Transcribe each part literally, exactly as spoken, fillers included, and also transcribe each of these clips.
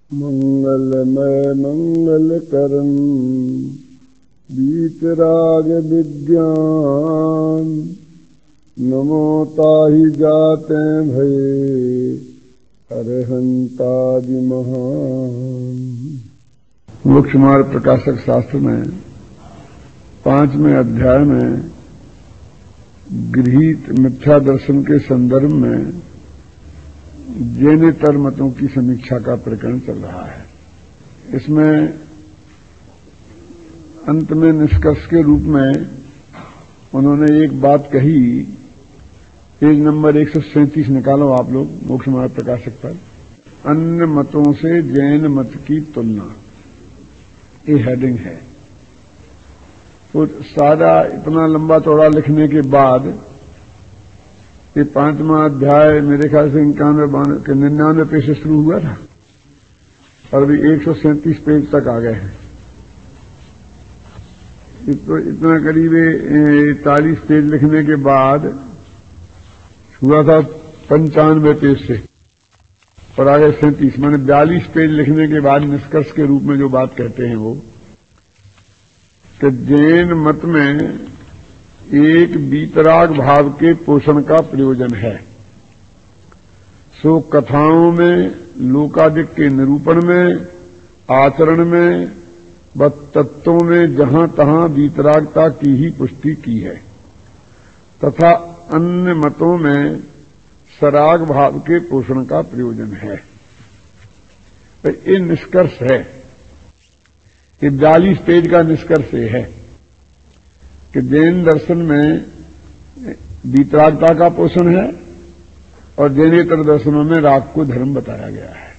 मंगलमय मंगलकरं वीतराग विज्ञान नमो ताहि जाते भये अरहंतादि महान। मोक्ष मार्ग प्रकाशक शास्त्र में पांचवें अध्याय में गृहीत मिथ्या दर्शन के संदर्भ में जैनेतर मतों की समीक्षा का प्रकरण चल रहा है। इसमें अंत में निष्कर्ष के रूप में उन्होंने एक बात कही, पेज नंबर एक सौ सैंतीस निकालो आप लोग मोक्ष मार्ग प्रकाशक पर। अन्य मतों से जैन मत की तुलना, ये हेडिंग है। तो सारा इतना लंबा चौड़ा लिखने के बाद ये पांचवा अध्याय मेरे ख्याल से इक्यानवे के निन्यानवे पेज से शुरू हुआ था और अभी एक सौ सैंतीस पेज तक आ गए हैं। तो इतना करीब चालीस पेज लिखने के बाद हुआ था पंचानवे पेज से और आगे सैंतीस, माने बयालीस पेज लिखने के बाद निष्कर्ष के रूप में जो बात कहते हैं वो कि जैन मत में एक वीतराग भाव के पोषण का प्रयोजन है। सो कथाओं में, लोकादिक के निरूपण में, आचरण में व तत्वों में जहां तहां वीतरागता की ही पुष्टि की है तथा अन्य मतों में सराग भाव के पोषण का प्रयोजन है। तो ये निष्कर्ष है, ये बयालीस पेज का निष्कर्ष है कि जैन दर्शन में वीतरागता का पोषण है और जैनेतर दर्शनों में राग को धर्म बताया गया है।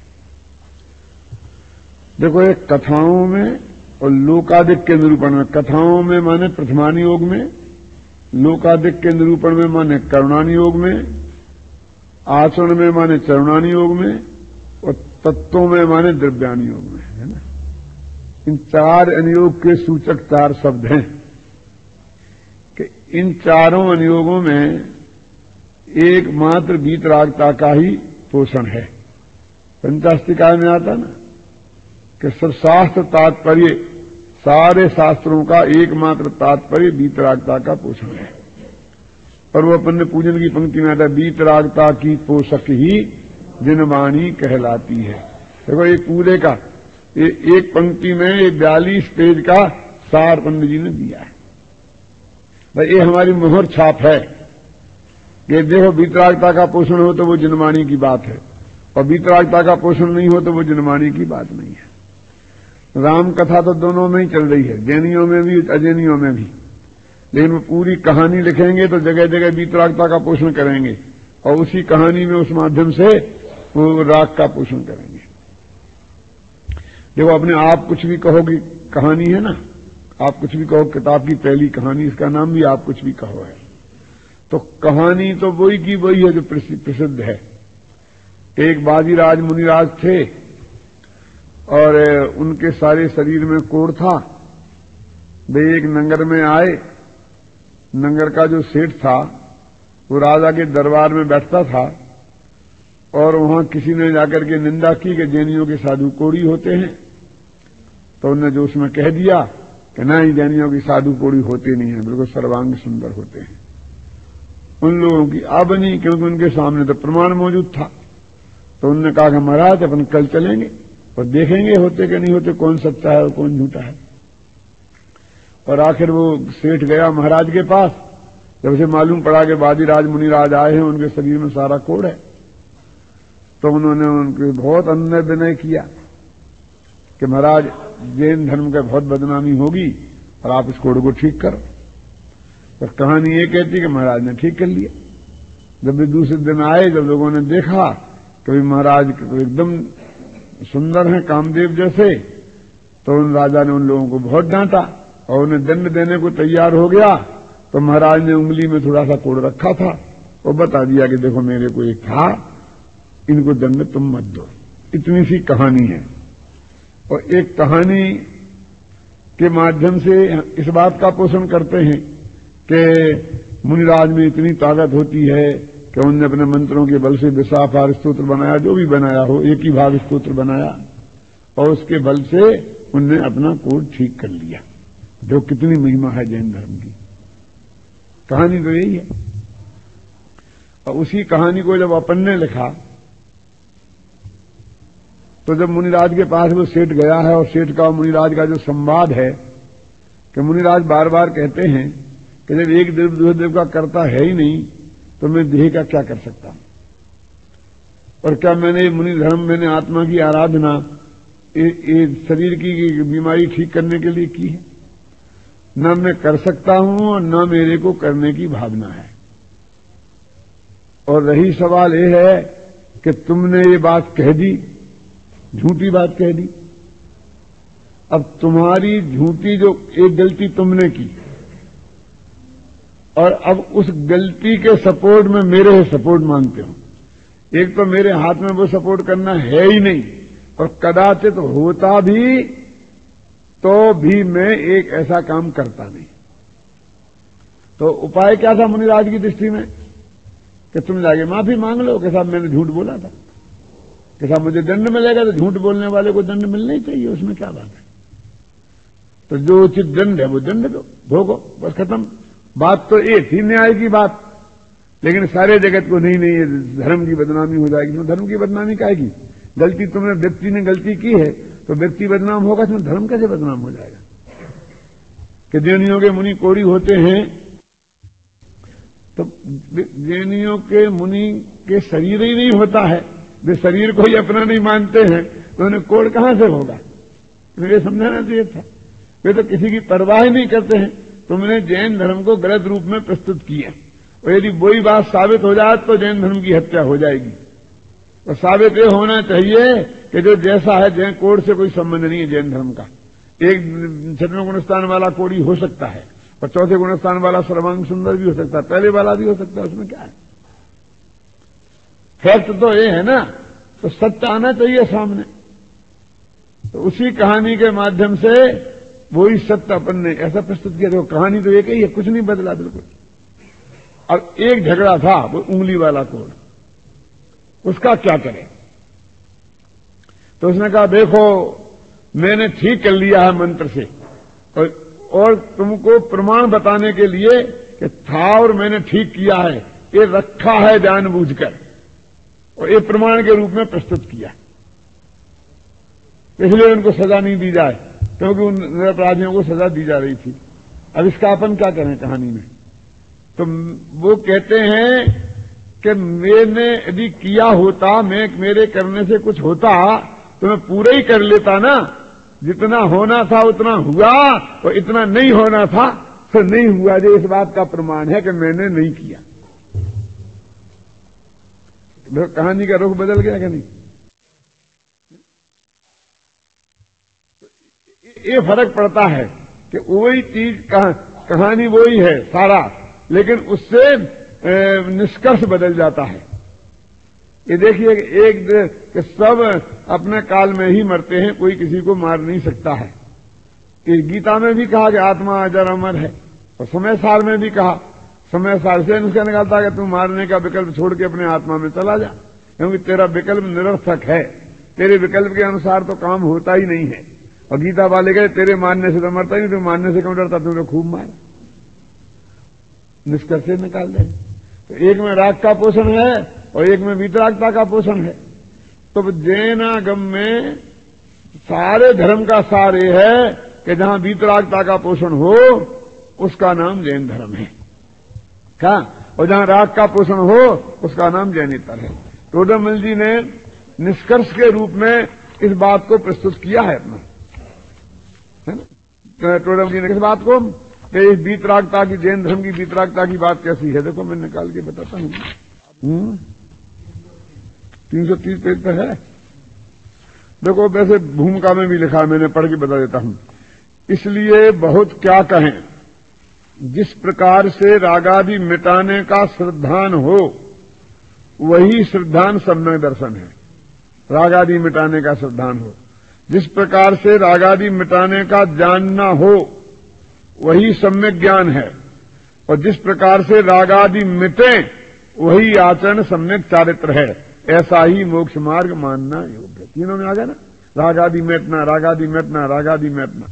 देखो, एक कथाओं में और लोकादिक के निरूपण में, कथाओं में माने प्रथमानि योग में, लोकादिक के निरूपण में माने करुणानि योग में, आचरण में माने चरुणानि योग में और तत्वों में माने द्रव्यानि योग में, है ना। इन चार अनुयोग के सूचक चार शब्द हैं कि इन चारों अनुयोगों में एकमात्र वीतरागता का ही पोषण है। पंचास्तिकाय में आता ना कि सब शास्त्र तात्पर्य, सारे शास्त्रों का एकमात्र तात्पर्य वीतरागता का पोषण है। और वो अपन ने पूजन की पंक्ति में आता है, वीतरागता की पोषक ही जिनवाणी कहलाती है। देखो, एक पूरे का ये एक पंक्ति में ये बयालीस पेज का सार पंडित जी ने दिया है। भाई ये हमारी मोहर छाप है कि देखो, वीतरागता का पोषण हो तो वो जिनवाणी की बात है और वीतरागता का पोषण नहीं हो तो वो जिनवाणी की बात नहीं है। राम कथा तो दोनों में ही चल रही है, जैनियों में भी अजैनियों में भी, लेकिन वो पूरी कहानी लिखेंगे तो जगह जगह वीतरागता का पोषण करेंगे और उसी कहानी में उस माध्यम से वो राग का पोषण करेंगे। देखो, अपने आप कुछ भी कहोगे, कहानी है ना, आप कुछ भी कहो, किताब की पहली कहानी, इसका नाम भी आप कुछ भी कहो है। तो कहानी तो वही की वही है जो प्रसिद्ध है। एक बाजीराज मुनिराज थे और उनके सारे शरीर में कोढ़ था। वे एक नगर में आए। नगर का जो सेठ था वो राजा के दरबार में बैठता था और वहां किसी ने जाकर के निंदा की कि जैनियों के साधु कोढ़ी होते हैं। तो उन्होंने जो उसमें कह दिया कि नहीं, जैनियों की साधु कोढ़ी होते नहीं है, बिल्कुल सर्वांग सुंदर होते हैं। उन लोगों की आबनी, क्योंकि उनके सामने तो प्रमाण मौजूद था। तो उन्होंने कहा कि महाराज अपन कल चलेंगे और देखेंगे होते कि नहीं होते, कौन सच्चा है और कौन झूठा है। और आखिर वो सेठ गया महाराज के पास। जब उसे मालूम पड़ा कि बाजीराज मुनिराज आए हैं, उनके शरीर में सारा कोढ़ है, तो उन्होंने उनके बहुत अन्य विनय किया कि महाराज, जैन धर्म का बहुत बदनामी होगी और आप इस कोढ़ को ठीक करो। और कहानी ये कहती कि महाराज ने ठीक कर लिया। जब भी दूसरे दिन आए, जब लोगों ने देखा कि महाराज एकदम सुंदर हैं, कामदेव जैसे, तो उन राजा ने उन लोगों को बहुत डांटा और उन्हें दंड देने को तैयार हो गया। तो महाराज ने उंगली में थोड़ा सा कोढ़ रखा था और बता दिया कि देखो, मेरे को एक था, इनको दंड तुम मत दो। इतनी सी कहानी है। और एक कहानी के माध्यम से इस बात का पोषण करते हैं कि मुनिराज में इतनी ताकत होती है कि उनने अपने मंत्रों के बल से विशाफार स्तोत्र बनाया, जो भी बनाया हो, एक ही भाग स्तोत्र बनाया और उसके बल से उनने अपना कोड ठीक कर लिया। जो कितनी महिमा है जैन धर्म की। कहानी तो यही है। और उसी कहानी को जब अपन ने लिखा तो जब मुनिराज के पास वो सेठ गया है और सेठ का और मुनिराज का जो संवाद है कि मुनिराज बार बार कहते हैं कि जब एक देव दूसरे देव का करता है ही नहीं तो मैं देह का क्या कर सकता हूं, और क्या मैंने मुनि धर्म मैंने आत्मा की आराधना ये, ये शरीर की बीमारी ठीक करने के लिए की है? न मैं कर सकता हूं और न मेरे को करने की भावना है। और रही सवाल यह है कि तुमने ये बात कह दी, झूठी बात कह दी। अब तुम्हारी झूठी जो एक गलती तुमने की और अब उस गलती के सपोर्ट में मेरे सपोर्ट मांगते हो। एक तो मेरे हाथ में वो सपोर्ट करना है ही नहीं, और कदाचित होता भी तो भी मैं एक ऐसा काम करता नहीं। तो उपाय क्या था मुनिराज की दृष्टि में कि तुम जाके माफी मांग लो कि साहब मैंने झूठ बोला था, कि साहब मुझे दंड मिलेगा तो झूठ बोलने वाले को दंड मिलना ही चाहिए, उसमें क्या बात है। तो जो उचित दंड है वो दंड दो, भोगो, बस खत्म। बात तो एक ही न्याय की बात, लेकिन सारे जगत को नहीं नहीं ये धर्म की बदनामी हो जाएगी। तो धर्म की बदनामी क्या की? गलती तुमने व्यक्ति ने गलती की है तो व्यक्ति बदनाम होगा, इसमें धर्म कैसे बदनाम हो जाएगा? कि जैनियों के मुनि कोड़ी होते हैं तो जैनियों के मुनि के शरीर ही नहीं होता है, वे शरीर को ही अपना नहीं मानते हैं, तो उन्हें कोड़ कहां से होगा? तो ये समझाना चाहिए था। वे तो किसी की परवाह ही नहीं करते हैं। तुमने जैन धर्म को गलत रूप में प्रस्तुत किया, और यदि वही बात साबित हो जाए तो जैन धर्म की हत्या हो जाएगी। और साबित ये होना चाहिए कि जो जैसा है जैन कोड से कोई संबंध नहीं है जैन धर्म का। एक छठवें गुणस्थान वाला कोड़ी हो सकता है और चौथे गुणस्थान वाला सर्वांग सुंदर भी हो सकता है, पहले वाला भी हो सकता है, उसमें क्या है? फैक्ट तो ये है ना, तो सत्य आना चाहिए सामने। तो उसी कहानी के माध्यम से वही सत्य अपन ने ऐसा प्रस्तुत किया। देखो कहानी तो एक ही है, कुछ नहीं बदला बिल्कुल। अब एक झगड़ा था वो उंगली वाला कोड, उसका क्या करें? तो उसने कहा देखो मैंने ठीक कर लिया है मंत्र से, और, और तुमको प्रमाण बताने के लिए कि था और मैंने ठीक किया है, ये रखा है जानबूझकर, और ये प्रमाण के रूप में प्रस्तुत किया, इसलिए उनको सजा नहीं दी जाए, क्योंकि उन अपराधियों को सजा दी जा रही थी। अब इसका अपन क्या करें कहानी में? तो वो कहते हैं कि मैंने यदि किया होता, मैं मेरे करने से कुछ होता तो मैं पूरा ही कर लेता ना। जितना होना था उतना हुआ, और इतना नहीं होना था तो नहीं हुआ। जो इस बात का प्रमाण है कि मैंने नहीं किया। कहानी का रुख बदल गया कि नहीं? ये फर्क पड़ता है कि वही चीज कहानी वही है सारा, लेकिन उससे निष्कर्ष बदल जाता है। ये देखिए एक कि सब अपने काल में ही मरते हैं, कोई किसी को मार नहीं सकता है। कि गीता में भी कहा कि आत्मा अजर अमर है, और समय सार में भी कहा, समय सार से उसका निकालता है कि तू मारने का विकल्प छोड़ के अपने आत्मा में चला जा, क्योंकि तेरा विकल्प निरर्थक है। तेरे विकल्प के अनुसार तो काम होता ही नहीं है। और गीता वाले कहे तेरे मारने से तो मरता ही नहीं, तो मारने से क्यों डरता? तुमने खूब मारा। निष्कर्ष से निकाल दे। तो एक में राग का पोषण है और एक में वीतरागता का पोषण है। तो जैनागम में सारे धर्म का सार ये है कि जहां वीतरागता का पोषण हो उसका नाम जैन धर्म है क्या, और जहां राग का पोषण हो उसका नाम जैनेतर है। टोडरमल जी ने निष्कर्ष के रूप में इस बात को प्रस्तुत किया है अपना, है ना? टोडरमल जी ने किस बात को कि इस वीतरागता की, जैन धर्म की वीतरागता की बात कैसी है? देखो मैं निकाल के बताता हूं। तीन सौ तीस पेज पर है। देखो वैसे भूमिका में भी लिखा है, मैंने पढ़ के बता देता हूं। इसलिए बहुत क्या कहें, जिस प्रकार से रागादि मिटाने का श्रद्धान हो वही श्रद्धान सम्यक दर्शन है। रागादि मिटाने का श्रद्धान हो, जिस प्रकार से रागादि मिटाने का जानना हो वही सम्यक ज्ञान है, और जिस प्रकार से रागादि मिटे वही आचरण सम्यक चारित्र है। ऐसा ही मोक्ष मार्ग मानना योग्य। तीनों में आ गया ना? रागादि मैटना, रागादि मैटना, रागादि मैटना।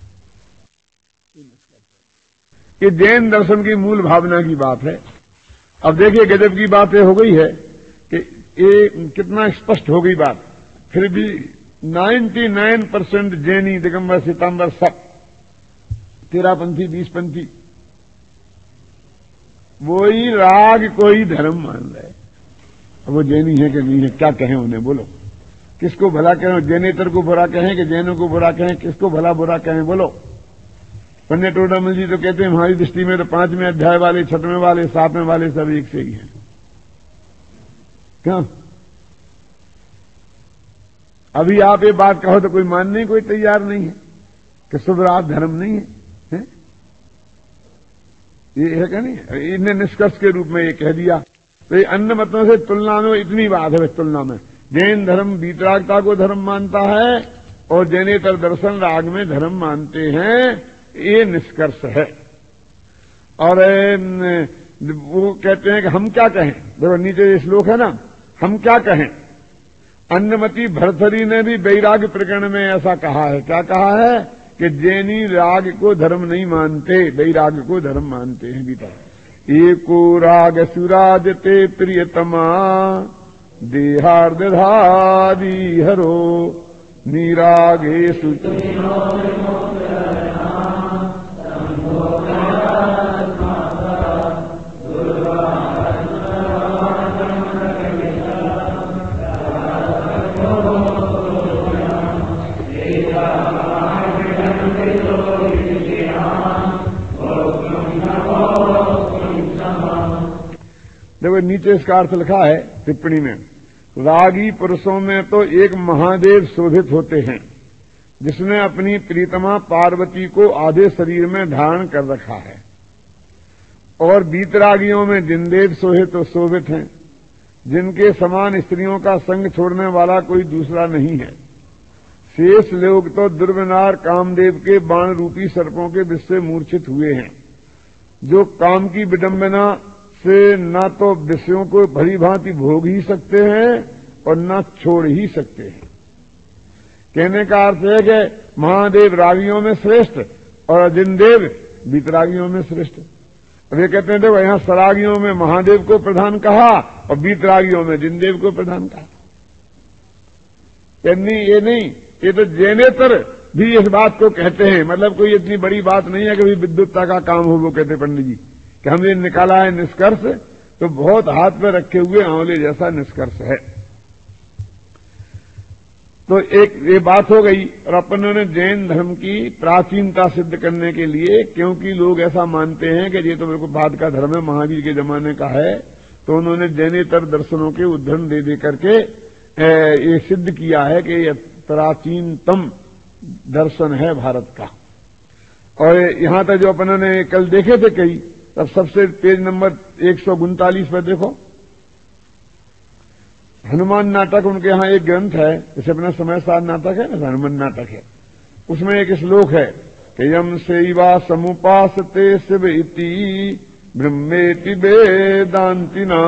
ये जैन दर्शन की मूल भावना की बात है। अब देखिए गजब की बात ये हो गई है कि ये कितना स्पष्ट हो गई बात, फिर भी निन्यानवे परसेंट जैनी, दिगंबर, श्वेतांबर सब तेरहपंथी, बीसपंथी वही राग को ही धर्म मान रहे। अब वो जैनी है कि नहीं है, क्या कहें उन्हें, बोलो। किसको भला कहें, जैनेतर को बुरा कहें कि जैनों को बुरा कहें, किसको भला बुरा कहें, बोलो। पंडित टोडामल जी तो कहते हैं हमारी दृष्टि में तो पांचवें अध्याय वाले, छठवें वाले, सातवें वाले सब एक से ही हैं। क्यों? अभी आप ये बात कहो तो कोई मानने कोई तैयार नहीं है कि शुभरात धर्म नहीं है, है? ये है क्या नहीं? इन्हें निष्कर्ष के रूप में ये कह दिया। तो ये अन्य मतों से तुलना में इतनी बात है, तुलना में जैन धर्म वीतरागता को धर्म मानता है और जैनेतर दर्शन राग में धर्म मानते हैं, ये निष्कर्ष है। और वो कहते हैं कि हम क्या कहें, देखो नीचे ये श्लोक है ना, हम क्या कहें। अन्नमति भरथरी ने भी वैराग्य प्रकरण में ऐसा कहा है। क्या कहा है कि जैनी राग को धर्म नहीं मानते, वैराग्य को धर्म मानते हैं। गीता एको राग सुराजते प्रियतमा देहार्दधारी हरो निरागे सुच। देखो नीचे इसका अर्थ लिखा है टिप्पणी में, रागी पुरुषों में तो एक महादेव शोभित होते हैं जिसने अपनी प्रीतमा पार्वती को आधे शरीर में धारण कर रखा है, और वीतरागियों में जिनदेव शोभित तो शोभित हैं जिनके समान स्त्रियों का संग छोड़ने वाला कोई दूसरा नहीं है। शेष लोग तो दुर्विनार कामदेव के बाण रूपी सर्पों के विष से मूर्छित हुए हैं, जो काम की विडंबना से न तो विषयों को भली भांति भोग ही सकते हैं और न छोड़ ही सकते हैं। कहने का अर्थ है कि महादेव रागियों में श्रेष्ठ और जिनदेव वीतरागियों में श्रेष्ठ। अब ये कहते हैं देखो यहां सरागियों में महादेव को प्रधान कहा और वीतरागियों में जिनदेव को प्रधान कहा। नहीं, ये नहीं, ये तो जैनेतर भी इस बात को कहते हैं। मतलब कोई इतनी बड़ी बात नहीं है कि विद्युतता का काम हो, वो कहते पंडित जी कि हमने निकाला है निष्कर्ष, तो बहुत हाथ में रखे हुए आंवले जैसा निष्कर्ष है। तो एक ये बात हो गई। और अपनों ने जैन धर्म की प्राचीनता सिद्ध करने के लिए, क्योंकि लोग ऐसा मानते हैं कि ये तो बिल्कुल बाद का धर्म है, महावीर के जमाने का है, तो उन्होंने जैनेतर दर्शनों के उदाहरण दे दे करके ये सिद्ध किया है कि ये प्राचीनतम दर्शन है भारत का। और यहां तक जो अपनों ने कल देखे थे कई, तब सबसे पेज नंबर एक सौ उनतालीस पर देखो, हनुमान नाटक उनके यहां एक ग्रंथ है, जैसे अपना समय सार नाटक है ना, हनुमान नाटक है, उसमें एक श्लोक है कि यम सेवा समुपासते शिव इति ब्रह्मेति वेदांतिना।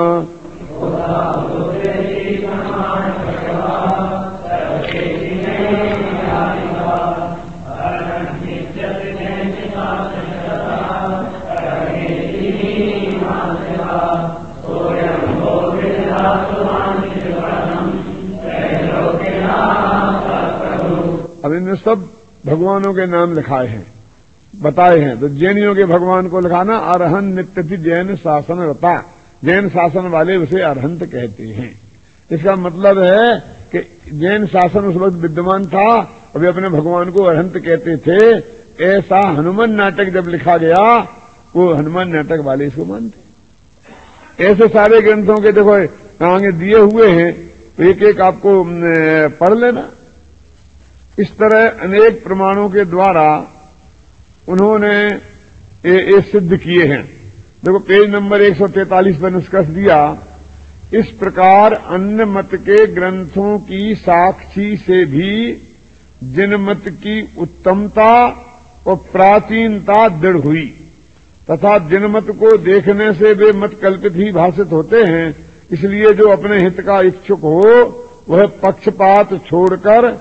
अब इनमें सब भगवानों के नाम लिखाए हैं, बताए हैं। तो जैनियों के भगवान को लिखाना अरहंत नित्यति जैन शासन रता, जैन शासन वाले उसे अरहंत कहते हैं। इसका मतलब है कि जैन शासन उस वक्त विद्यमान था और वे अपने भगवान को अरहंत कहते थे। ऐसा हनुमान नाटक जब लिखा गया, वो हनुमान नाटक वाले इसको मानते। ऐसे सारे ग्रंथों के देखो आगे दिए हुए हैं, तो एक एक आपको पढ़ लेना। इस तरह अनेक प्रमाणों के द्वारा उन्होंने ये, ये सिद्ध किए हैं। देखो पेज नंबर एक सौ तैंतालीस पर निष्कर्ष दिया, इस प्रकार अन्य मत के ग्रंथों की साक्षी से भी जिन मत की उत्तमता और प्राचीनता दृढ़ हुई, तथा जिन मत को देखने से वे मत कल्पित ही भाषित होते हैं। इसलिए जो अपने हित का इच्छुक हो वह पक्षपात छोड़कर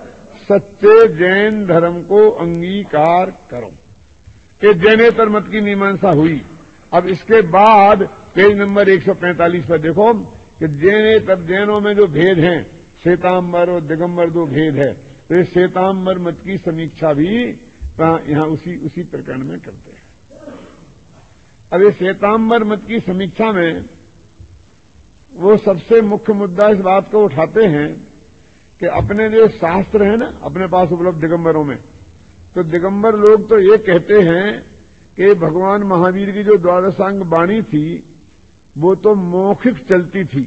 सच्चे जैन धर्म को अंगीकार करो। ये जैनेतर मत की मीमांसा हुई। अब इसके बाद पेज नंबर एक सौ पैंतालीस पर देखो कि जैनेतर जैनों में जो भेद हैं, श्वेतांबर और दिगंबर दो भेद है, तो ये श्वेतांबर मत की समीक्षा भी यहां उसी उसी प्रकरण में करते हैं। अब ये श्वेतांबर मत की समीक्षा में वो सबसे मुख्य मुद्दा इस बात को उठाते हैं कि अपने जो शास्त्र है ना अपने पास उपलब्ध दिगंबरों में, तो दिगंबर लोग तो ये कहते हैं कि भगवान महावीर की जो द्वादशांग वाणी थी वो तो मौखिक चलती थी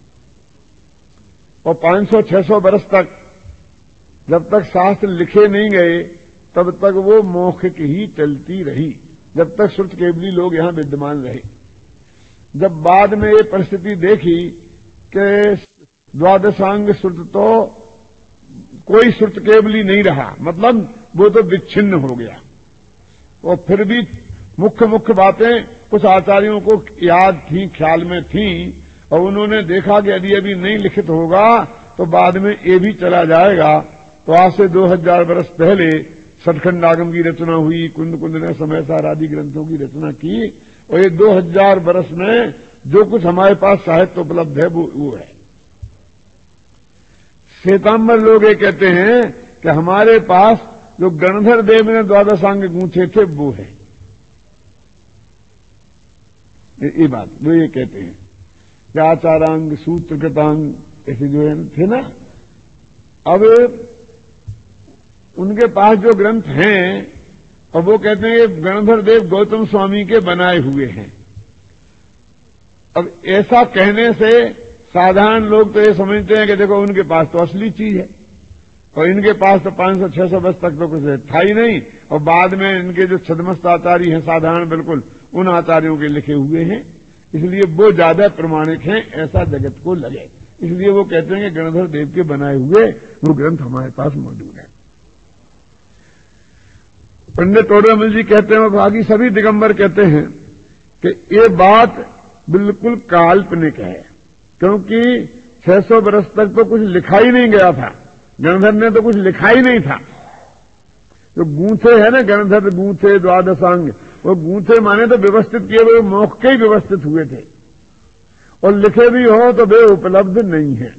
और पांच सौ छह सौ बरस तक जब तक शास्त्र लिखे नहीं गए तब तक वो मौखिक ही चलती रही, जब तक श्रुत केवली लोग यहां विद्यमान रहे। जब बाद में ये परिस्थिति देखी कि द्वादशांग श्रुत तो कोई श्रुत केवली नहीं रहा, मतलब वो तो विच्छिन्न हो गया, और फिर भी मुख्य मुख्य बातें कुछ आचार्यों को याद थी, ख्याल में थी, और उन्होंने देखा कि यदि अभी नहीं लिखित होगा तो बाद में ये भी चला जाएगा। तो आज से दो हजार बरस पहले सतखंड आगम की रचना हुई, कुंद कुंद ने समय सार आदि ग्रंथों की रचना की, और ये दो हजार बरस में जो कुछ हमारे पास साहित्य उपलब्ध है वो, वो है। श्वेतांबर लोग ये कहते हैं कि हमारे पास जो गणधर देव ने द्वादशांग गूंथे थे वो है, ये बात वो ये कहते हैं कि आचारांग सूत्र कृतांग ऐसे जो है थे ना। अब उनके पास जो ग्रंथ हैं और वो कहते हैं कि गणधर देव गौतम स्वामी के बनाए हुए हैं। अब ऐसा कहने से साधारण लोग तो ये समझते हैं कि देखो उनके पास तो असली चीज है और इनके पास तो पांच सौ छह सौ वर्ष तक तो कुछ था ही नहीं, और बाद में इनके जो छदमस्त आचार्य हैं साधारण बिल्कुल उन आचार्यों के लिखे हुए हैं, इसलिए वो ज्यादा प्रमाणिक हैं ऐसा जगत को लगे। इसलिए वो कहते हैं कि गणधर देव के बनाए हुए वो ग्रंथ हमारे पास मौजूद है। पंडित टोडरमल जी कहते हैं और बाकी सभी दिगंबर कहते हैं कि ये बात बिल्कुल काल्पनिक है, क्योंकि छह सौ बरस तक तो कुछ लिखा ही नहीं गया था, गणधर ने तो कुछ लिखा ही नहीं था। जो गूंथे है ना गणधर गूंथे द्वादशांग, वो गूंथे माने तो व्यवस्थित किए हुए मौके ही व्यवस्थित हुए थे, और लिखे भी हो तो वे उपलब्ध नहीं है।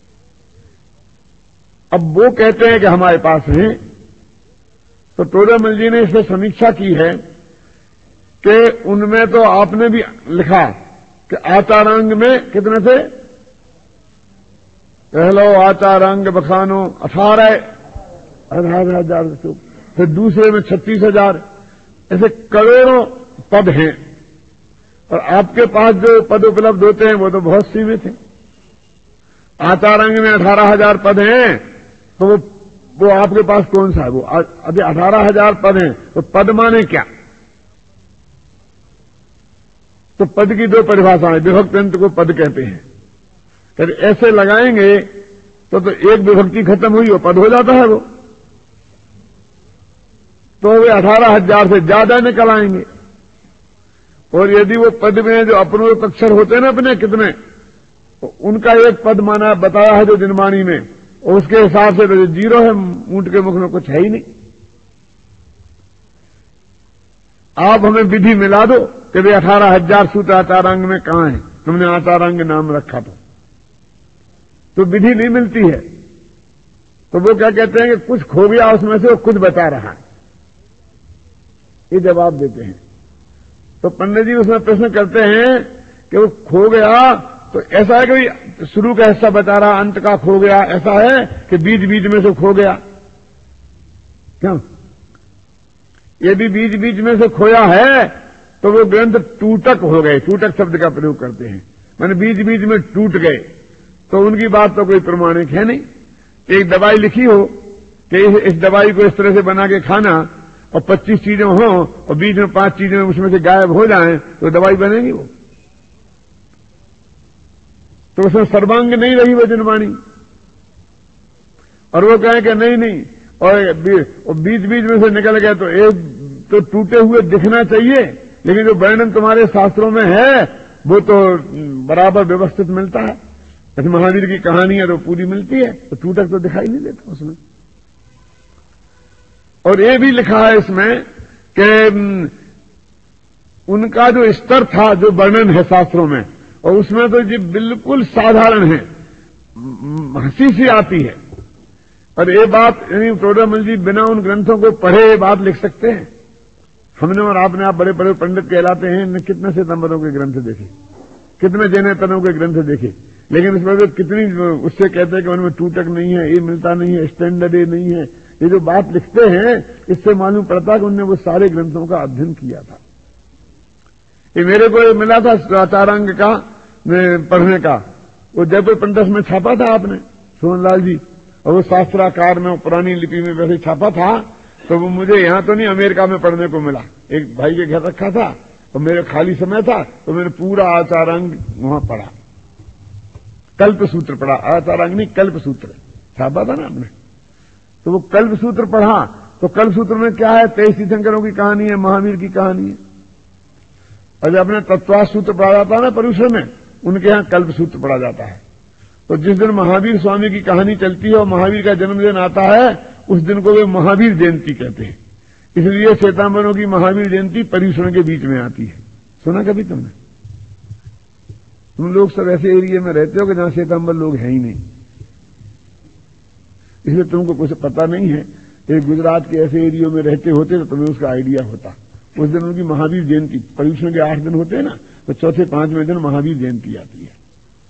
अब वो कहते हैं कि हमारे पास हैं, तो टोडरमल जी ने इस पर समीक्षा की है कि उनमें तो आपने भी लिखा कि आचारांग में कितने थे, पहलो आचारांग बखानो अठारह अठारह हजार, फिर दूसरे में छत्तीस हजार, ऐसे करोड़ों पद हैं, और आपके पास जो पद उपलब्ध होते हैं वो तो बहुत सीमित हैं। आचारांग में अठारह हजार पद हैं, तो वो वो आपके पास कौन सा है? वो अभी अठारह हजार पद हैं, तो पद माने क्या? तो पद की दो परिभाषाएं, विभक्त अंत को पद कहते हैं। फिर ऐसे लगाएंगे तो तो एक विभक्ति खत्म हुई वो पद हो जाता है वो, तो वे अठारह हजार से ज्यादा निकल आएंगे। और यदि वो पद में जो अपनोक्त अक्षर होते हैं ना अपने कितने, तो उनका एक पद माना बताया है जो दिनवाणी में, और उसके हिसाब से तो जीरो है, ऊंट के मुख में कुछ है ही नहीं। आप हमें विधि मिला दो कि वे अठारह हजार सूत्र आचारांग में कहां है, तुमने आचारांग नाम रखा तो तो विधि नहीं मिलती है। तो वो क्या कहते हैं कि कुछ खो गया उसमें से, वो खुद बता रहा है, ये जवाब देते हैं। तो पंडित जी उसमें प्रश्न करते हैं कि वो खो गया तो ऐसा है कि शुरू का हिस्सा बता रहा, अंत का खो गया, ऐसा है कि बीच बीच में से खो गया? क्यों? यदि बीच बीच में से खोया है तो वो ग्रंथ टूटक हो गए, टूटक शब्द का प्रयोग करते हैं, माने बीच बीच में टूट गए, तो उनकी बात तो कोई प्रमाणिक है नहीं। एक दवाई लिखी हो कि इस दवाई को इस तरह से बना के खाना, और पच्चीस चीजें हों और बीच में पांच चीजें उसमें से गायब हो जाएं, तो दवाई बनेगी वो? तो उसमें सर्वांग नहीं रही वो जनवाणी। और वो कहें कि नहीं नहीं, और बीच बीच में से निकल गए, तो एक तो टूटे हुए दिखना चाहिए, लेकिन जो वर्णन तुम्हारे शास्त्रों में है वो तो बराबर व्यवस्थित मिलता है। जैसे महावीर की कहानी है तो पूरी मिलती है, तो टूटक तो दिखाई नहीं देता उसमें। और ये भी लिखा है इसमें कि उनका जो स्तर था, जो वर्णन है शास्त्रों में, और उसमें तो जी बिल्कुल साधारण है, हंसी सी आती है। और ये बात यानी टोडरमल जी बिना उन ग्रंथों को पढ़े ये बात लिख सकते हैं? हमने और आपने, आप बड़े बड़े पंडित कहलाते हैं, कितने सितंबरों के ग्रंथ देखे, कितने जैनेतनों के ग्रंथ देखे, लेकिन उसमें तो कितनी उससे कहते हैं कि उनमें टूटक नहीं है, ये मिलता नहीं है, स्टैंडर्ड ये नहीं है। ये जो बात लिखते हैं इससे मालूम पड़ता है कि उन्होंने वो सारे ग्रंथों का अध्ययन किया था। ये मेरे को मिला था आचारांग का पढ़ने का, वो जयपुर पंडित में छापा था आपने, सोहनलाल जी, और वो शास्त्राकार में पुरानी लिपि में वैसे छापा था। तो वो मुझे यहां तो नहीं, अमेरिका में पढ़ने को मिला। एक भाई के घर रखा था और मेरे खाली समय था तो मैंने पूरा आचारांग वहां पढ़ा, कल्प सूत्र पढ़ा, आचारांग नहीं कल्प सूत्र छापा था ना आपने। तो वो कल्प सूत्र पढ़ा, तो कल्प सूत्र में क्या है, तेईस तीर्थंकरों की कहानी है, महावीर की कहानी है। और जब अपने तत्वास सूत्र पढ़ा जाता है ना परुषण में, उनके यहां कल्प सूत्र पढ़ा जाता है। तो जिस दिन महावीर स्वामी की कहानी चलती है और महावीर का जन्मदिन आता है, उस दिन को वे महावीर जयंती कहते हैं। इसलिए श्वेतांबरों की महावीर जयंती पर्यूषण के बीच में आती है। सुना कभी तुमने? तुम लोग सब ऐसे एरिया में रहते हो कि जहां श्वेतांबर लोग हैं ही नहीं, इसलिए तुमको कुछ पता नहीं है। एक गुजरात के ऐसे एरियो में रहते होते तो तुम्हें उसका आइडिया होता। उस दिन उनकी महावीर जयंती, पर्यूषण के आठ दिन होते हैं ना, तो चौथे पांचवें दिन महावीर जयंती आती है।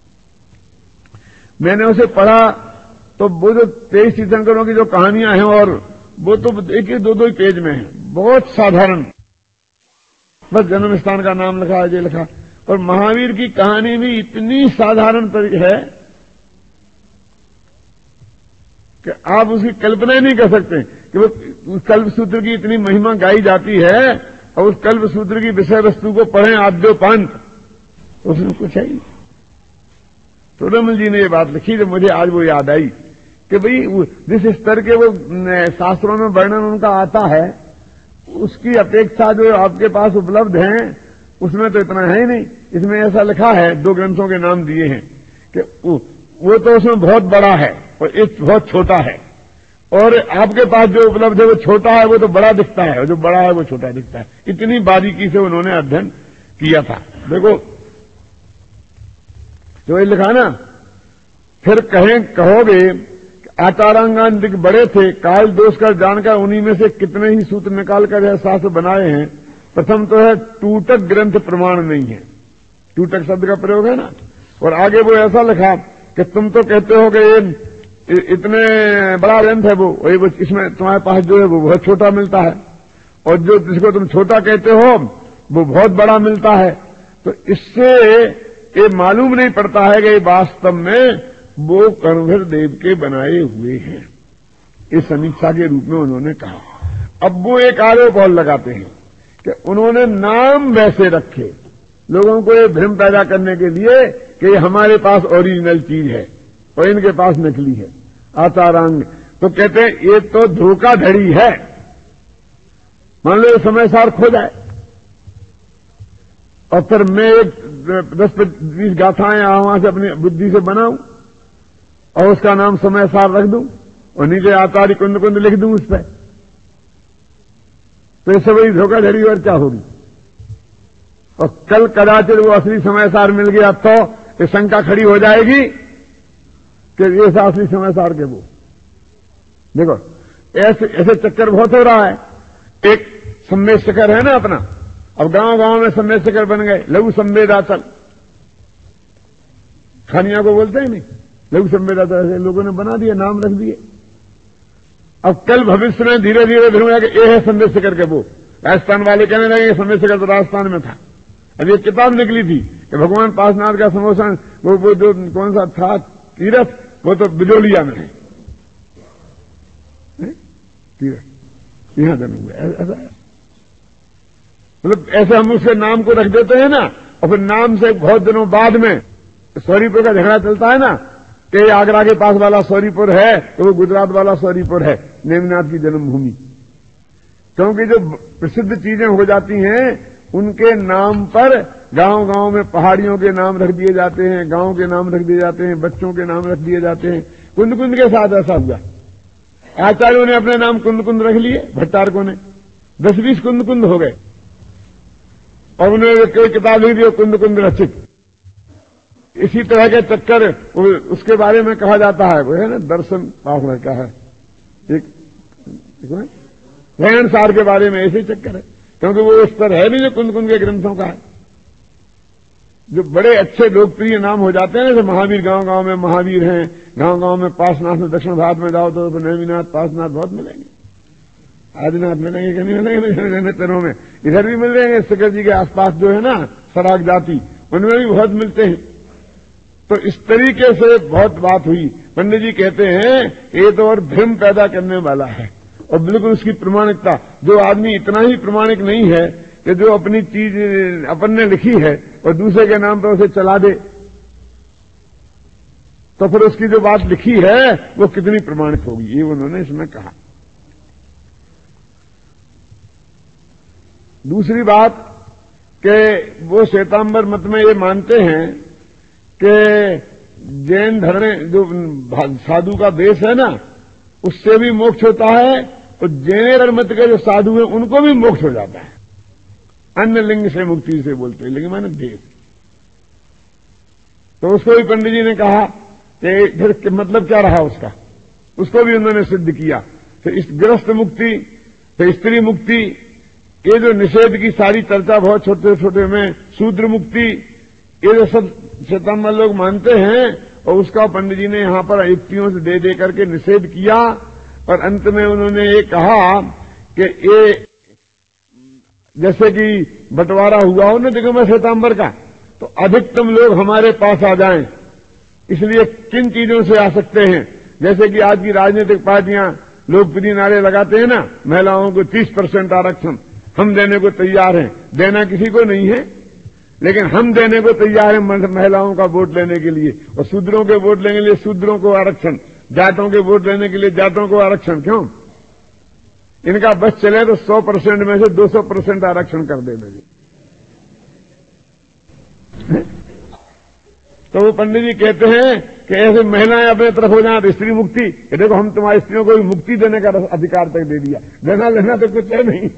मैंने उसे पढ़ा तो वो जो तेईस तीर्थंकरों की जो कहानियां हैं, और वो तो एक एक दो दो ही पेज में है, बहुत साधारण, बस जन्म स्थान का नाम लिखा, ये लिखा। और महावीर की कहानी भी इतनी साधारण तरीके है कि आप उसकी कल्पना ही नहीं कर सकते कि वो उस कल्प सूत्र की इतनी महिमा गाई जाती है, और उस कल्प सूत्र की विषय वस्तु को पढ़ें आद्योपांत, उसमें कुछ है ही। टोडरमल जी ने ये बात लिखी, तो मुझे आज वो याद आई कि भाई जिस स्तर के वो शास्त्रों में वर्णन उनका आता है, उसकी अपेक्षा जो आपके पास उपलब्ध हैं उसमें तो इतना है ही नहीं। इसमें ऐसा लिखा है, दो ग्रंथों के नाम दिए हैं कि वो तो उसमें बहुत बड़ा है और एक बहुत छोटा है, और आपके पास जो उपलब्ध है वो छोटा है, वो तो बड़ा दिखता है, और जो बड़ा है वो छोटा दिखता है। इतनी बारीकी से उन्होंने अध्ययन किया था। देखो जो ये लिखा ना, फिर कहें कहोगे आचारांगान बड़े थे, काल दोष कर जानकर उन्हीं में से कितने ही सूत्र निकाल कर यह शास्त्र बनाए हैं। प्रथम तो है टूटक ग्रंथ प्रमाण नहीं है, टूटक शब्द का प्रयोग है ना। और आगे वो ऐसा लिखा कि तुम तो कहते हो कि ये इतने बड़ा ग्रंथ है वो, वो इसमें तुम्हारे पास जो है वो बहुत छोटा मिलता है, और जो जिसको तुम छोटा कहते हो वो बहुत बड़ा मिलता है। तो इससे ये मालूम नहीं पड़ता है कि वास्तव में वो कर्णधर देव के बनाए हुए हैं। इस समीक्षा के रूप में उन्होंने कहा। अब वो एक आरोप और लगाते हैं कि उन्होंने नाम वैसे रखे लोगों को ये भ्रम पैदा करने के लिए कि हमारे पास ओरिजिनल चीज है और इनके पास नकली है, आचारांग। तो कहते हैं ये तो धोखाधड़ी है। मान लो समय सार खो जाए और फिर मैं एक दस बीस गाथाएं वहां से अपनी बुद्धि से बनाऊं और उसका नाम समय सार रख दूं और नीचे आचार्य कुंद कुंद लिख दूं उस पर, तो इससे बड़ी धोखाधड़ी और क्या होगी। और कल कदाचित वो असली समय सार मिल गया तो ये शंका खड़ी हो जाएगी कि ये असली समय सार के वो देखो ऐसे ऐसे चक्कर बहुत हो रहा है। एक सम्मेद शिखर है ना अपना, अब गांव गांव में सम्मेद शिखर बन गए, लघु संवेदाचल खानिया को बोलते हैं नहीं, लघु संवेदाचल ऐसे लोगों ने बना दिए, नाम रख दिए। अब कल भविष्य में धीरे धीरे धीरे ये है सम्मेद शिखर के वो। राजस्थान वाले कहने लगे सम्मेद शिखर तो राजस्थान में था। अब एक किताब निकली थी कि भगवान पासनाथ का समोसन वो वो जो कौन सा था तीरथ, वो तो बिजोलिया में है तीरथ, यहां जन्म हुआ। ऐसा मतलब ऐसे हम उसके नाम को रख देते हैं ना, और फिर नाम से बहुत दिनों बाद में सौरीपुर का झगड़ा चलता है ना कि आगरा के पास वाला सौरीपुर है तो वो गुजरात वाला सौरीपुर है, नेमिनाथ की जन्मभूमि। क्योंकि जो प्रसिद्ध चीजें हो जाती हैं उनके नाम पर गांव गांव में पहाड़ियों के नाम रख दिए जाते हैं, गांव के नाम रख दिए जाते हैं, बच्चों के नाम रख दिए जाते हैं। कुंद कुंद के साथ ऐसा हुआ। आचार्यों ने अपने नाम कुंद कुंद रख लिए, भट्टारकों ने दस बीस कुंद कुंद हो गए, और उन्होंने कोई किताब लिख दी कुंद कुंद रचित। इसी तरह के चक्कर उसके बारे में कहा जाता है, वो है ना दर्शन पाठ का है एक रैन सार के बारे में ऐसे चक्कर है, क्योंकि वो उस पर है नहीं जो कुंद कुंद के ग्रंथों का है। जो बड़े अच्छे लोकप्रिय नाम हो जाते हैं, जैसे महावीर, गांव गांव में महावीर हैं, गांव गांव में पासनाथ में, दक्षिण भारत में जाओ तो नैमीनाथ पासनाथ बहुत मिलेंगे, आदिनाथ मिलेंगे कि नहीं मिलेंगे तेरों में, इधर भी मिल जाएंगे। शिखर जी के आसपास जो है ना सराग जाति, उनमें भी बहुत मिलते हैं। तो इस तरीके से बहुत बात हुई। पंडित जी कहते हैं ये तो और भ्रम पैदा करने वाला है, और बिल्कुल उसकी प्रमाणिकता, जो आदमी इतना ही प्रमाणिक नहीं है कि जो अपनी चीज अपन ने लिखी है और दूसरे के नाम पर उसे चला दे, तो फिर उसकी जो बात लिखी है वो कितनी प्रमाणित होगी, ये उन्होंने इसमें कहा। दूसरी बात कि वो श्वेतांबर मत में ये मानते हैं कि जैन धर्म जो साधु का देश है ना, उससे भी मोक्ष होता है, और जैन मत के जो साधु हैं उनको भी मोक्ष हो जाता है। अन्य लिंग से मुक्ति से बोलते हैं, लेकिन मैंने देश, तो उसको भी पंडित जी ने कहा कि फिर मतलब क्या रहा उसका, उसको भी उन्होंने सिद्ध किया। तो इस गृहस्थ मुक्ति, तो स्त्री मुक्ति, ये जो निषेध की सारी चर्चा बहुत छोटे छोटे में, शूद्र मुक्ति, ये जो सब श्वेतांबर लोग मानते हैं, और उसका पंडित जी ने यहां पर युक्तियों से दे दे करके निषेध किया। और अंत में उन्होंने ये कहा कि ये जैसे कि बंटवारा हुआ हो ना दिगंबर श्वेतांबर का, तो अधिकतम लोग हमारे पास आ जाएं। इसलिए किन चीजों से आ सकते हैं, जैसे कि आज की राजनीतिक पार्टियां लोकप्रिय नारे लगाते हैं ना, महिलाओं को तीस परसेंट आरक्षण, हम देने को तैयार हैं। देना किसी को नहीं है, लेकिन हम देने को तैयार हैं महिलाओं का वोट लेने के लिए, और शूद्रों के वोट लेने के लिए शूद्रों को आरक्षण, जाटों के वोट लेने के लिए जाटों को आरक्षण। क्यों? इनका बस चले तो सौ परसेंट में से दो सौ परसेंट आरक्षण कर दे मेरी। तो वो पंडित जी कहते हैं कि ऐसे महिलाएं अपने तरफ हो जाए तो स्त्री मुक्ति, ये देखो हम तुम्हारी स्त्रियों को भी मुक्ति देने का अधिकार तक दे दिया, देना लेना तो कुछ है नहीं।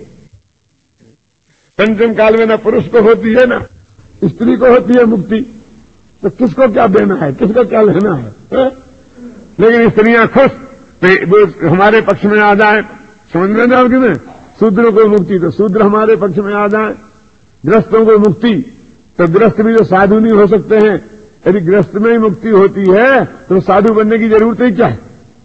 पंचम काल में ना पुरुष को होती है ना स्त्री को होती है मुक्ति, तो किसको क्या देना है, किसको क्या लेना है, है? लेकिन स्त्रियां खुश, वो हमारे पक्ष में आ जाए, समझ में जाओ कि नहीं, शूद्रों को मुक्ति तो शूद्र हमारे पक्ष में आ जाए, गृहस्थों को मुक्ति तो गृहस्थ भी जो साधु नहीं हो सकते हैं, यदि गृहस्थ में ही मुक्ति होती है तो साधु बनने की जरूरत ही क्या है।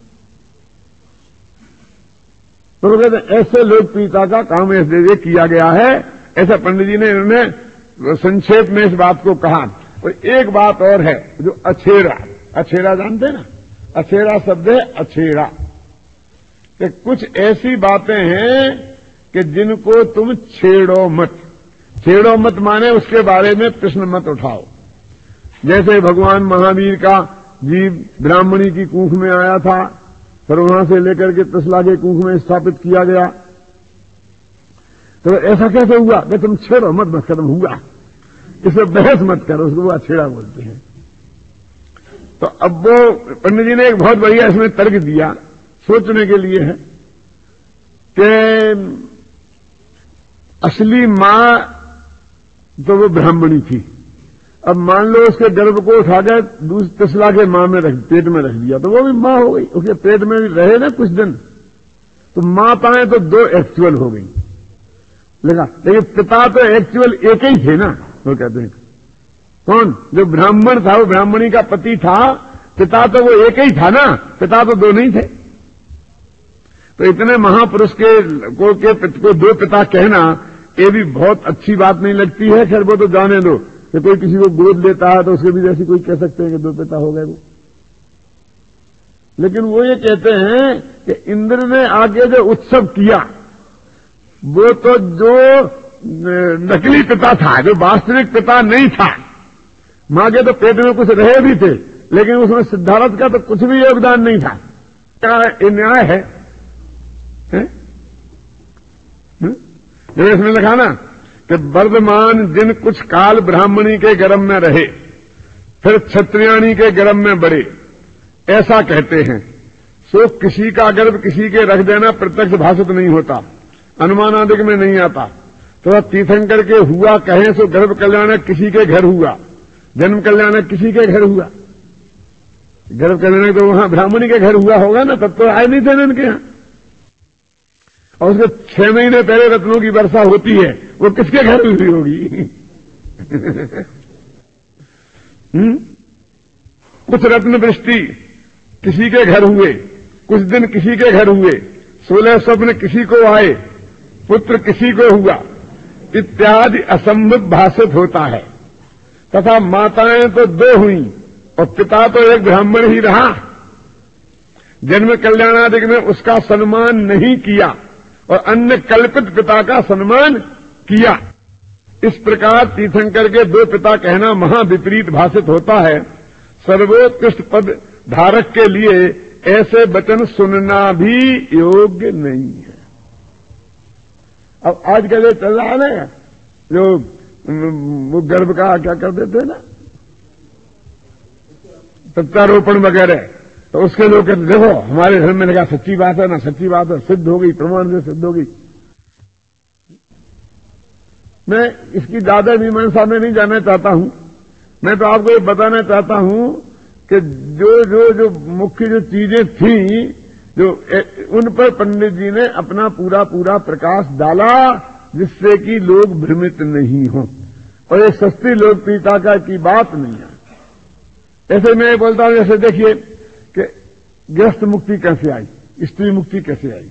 तो वो कहते ऐसे लोकप्रियता का काम ऐसे किया गया है, ऐसा पंडित जी ने इन्होंने संक्षेप में इस बात को कहा। और एक बात और है जो अछेड़ा, अछेड़ा जानते हैं ना, अछेड़ा शब्द है अछेड़ा, कि कुछ ऐसी बातें हैं कि जिनको तुम छेड़ो मत। छेड़ो मत माने उसके बारे में प्रश्न मत उठाओ। जैसे भगवान महावीर का जीव ब्राह्मणी की कूख में आया था, फिर वहां से लेकर के तसला के कूख में स्थापित किया गया, तो ऐसा कैसे हुआ कि तुम छेड़ो मत, बस खत्म हुआ, इसे बहस मत करो, उसको वो छेड़ा बोलते हैं। तो अब वो पंडित जी ने एक बहुत बढ़िया इसमें तर्क दिया, सोचने के लिए है कि असली मां तो वो ब्राह्मणी थी। अब मान लो उसके गर्भ को उठा कर दूसरी तसला के मां में रख, पेट में रख दिया, तो वो भी मां हो गई, उसके पेट में भी रहे ना कुछ दिन, तो मां पाए तो दो एक्चुअल हो गई। लेकिन लेकिन पिता तो एक्चुअल एक ही थे ना, वो कहते हैं। कौन? जो ब्राह्मण था वो ब्राह्मणी का पति था, पिता तो वो एक ही था ना, पिता तो दो नहीं थे। तो इतने महापुरुष के को, के पित, को दो पिता कहना ये भी बहुत अच्छी बात नहीं लगती है। खैर वो तो जाने दो, कि कोई किसी को गोद लेता है तो उसके भी जैसी कोई कह सकते हैं कि दो पिता हो गए वो। लेकिन वो ये कहते हैं कि इंद्र ने आगे जो उत्सव किया वो तो जो नकली पिता था, जो वास्तविक पिता नहीं था। मां के तो पेट में कुछ रहे भी थे, लेकिन उसमें सिद्धार्थ का तो कुछ भी योगदान नहीं था। क्या ये न्याय है, है? जो इसमें लिखा ना कि वर्धमान जिन कुछ काल ब्राह्मणी के गर्भ में रहे, फिर क्षत्रियाणी के गर्भ में बढ़े, ऐसा कहते हैं। सो किसी का गर्भ किसी के रख देना प्रत्यक्ष भाषित नहीं होता, अनुमानादिक में नहीं आता। तो तीर्थंकर के हुआ कहें सो गर्भ कल्याणक किसी के घर हुआ, जन्म कल्याणक किसी के घर हुआ। गर्भ कल्याणक तो वहां ब्राह्मणी के घर हुआ होगा ना, तब तो आए नहीं थे उनके यहां। और उसके छह महीने पहले रत्नों की वर्षा होती है, वो किसके घर हुई होगी? हम्म? कुछ रत्न वृष्टि किसी के घर हुए, कुछ दिन किसी के घर हुए, सोलह स्वप्न किसी को आए, पुत्र किसी को हुआ इत्यादि असंभव भाषित होता है। तथा माताएं तो दो हुई और पिता तो एक ब्राह्मण ही रहा। जन्म कल्याणादिक में उसका सम्मान नहीं किया और अन्य कल्पित पिता का सम्मान किया। इस प्रकार तीर्थंकर के दो पिता कहना महाविपरीत भाषित होता है। सर्वोत्कृष्ट पद धारक के लिए ऐसे वचन सुनना भी योग्य नहीं है। अब आज का जो चल रहा है ना, जो वो गर्भ का क्या कर देते हैं ना, प्रत्यारोपण वगैरह, तो उसके लोग कहते देखो हमारे धर्म में लगा सच्ची बात है ना, सच्ची बात है, सिद्ध हो गई, प्रमाण से सिद्ध हो गई। मैं इसकी ज्यादा मीमांसा में नहीं जाना चाहता हूं। मैं तो आपको ये बताना चाहता हूं कि जो जो जो मुख्य जो चीजें थी, जो उन पर पंडित जी ने अपना पूरा पूरा प्रकाश डाला, जिससे कि लोग भ्रमित नहीं हों। और ये सस्ती लोकप्रियता का की बात नहीं है। ऐसे मैं बोलता हूं, जैसे देखिए कि गृहस्थ मुक्ति कैसे आई, स्त्री मुक्ति कैसे आई।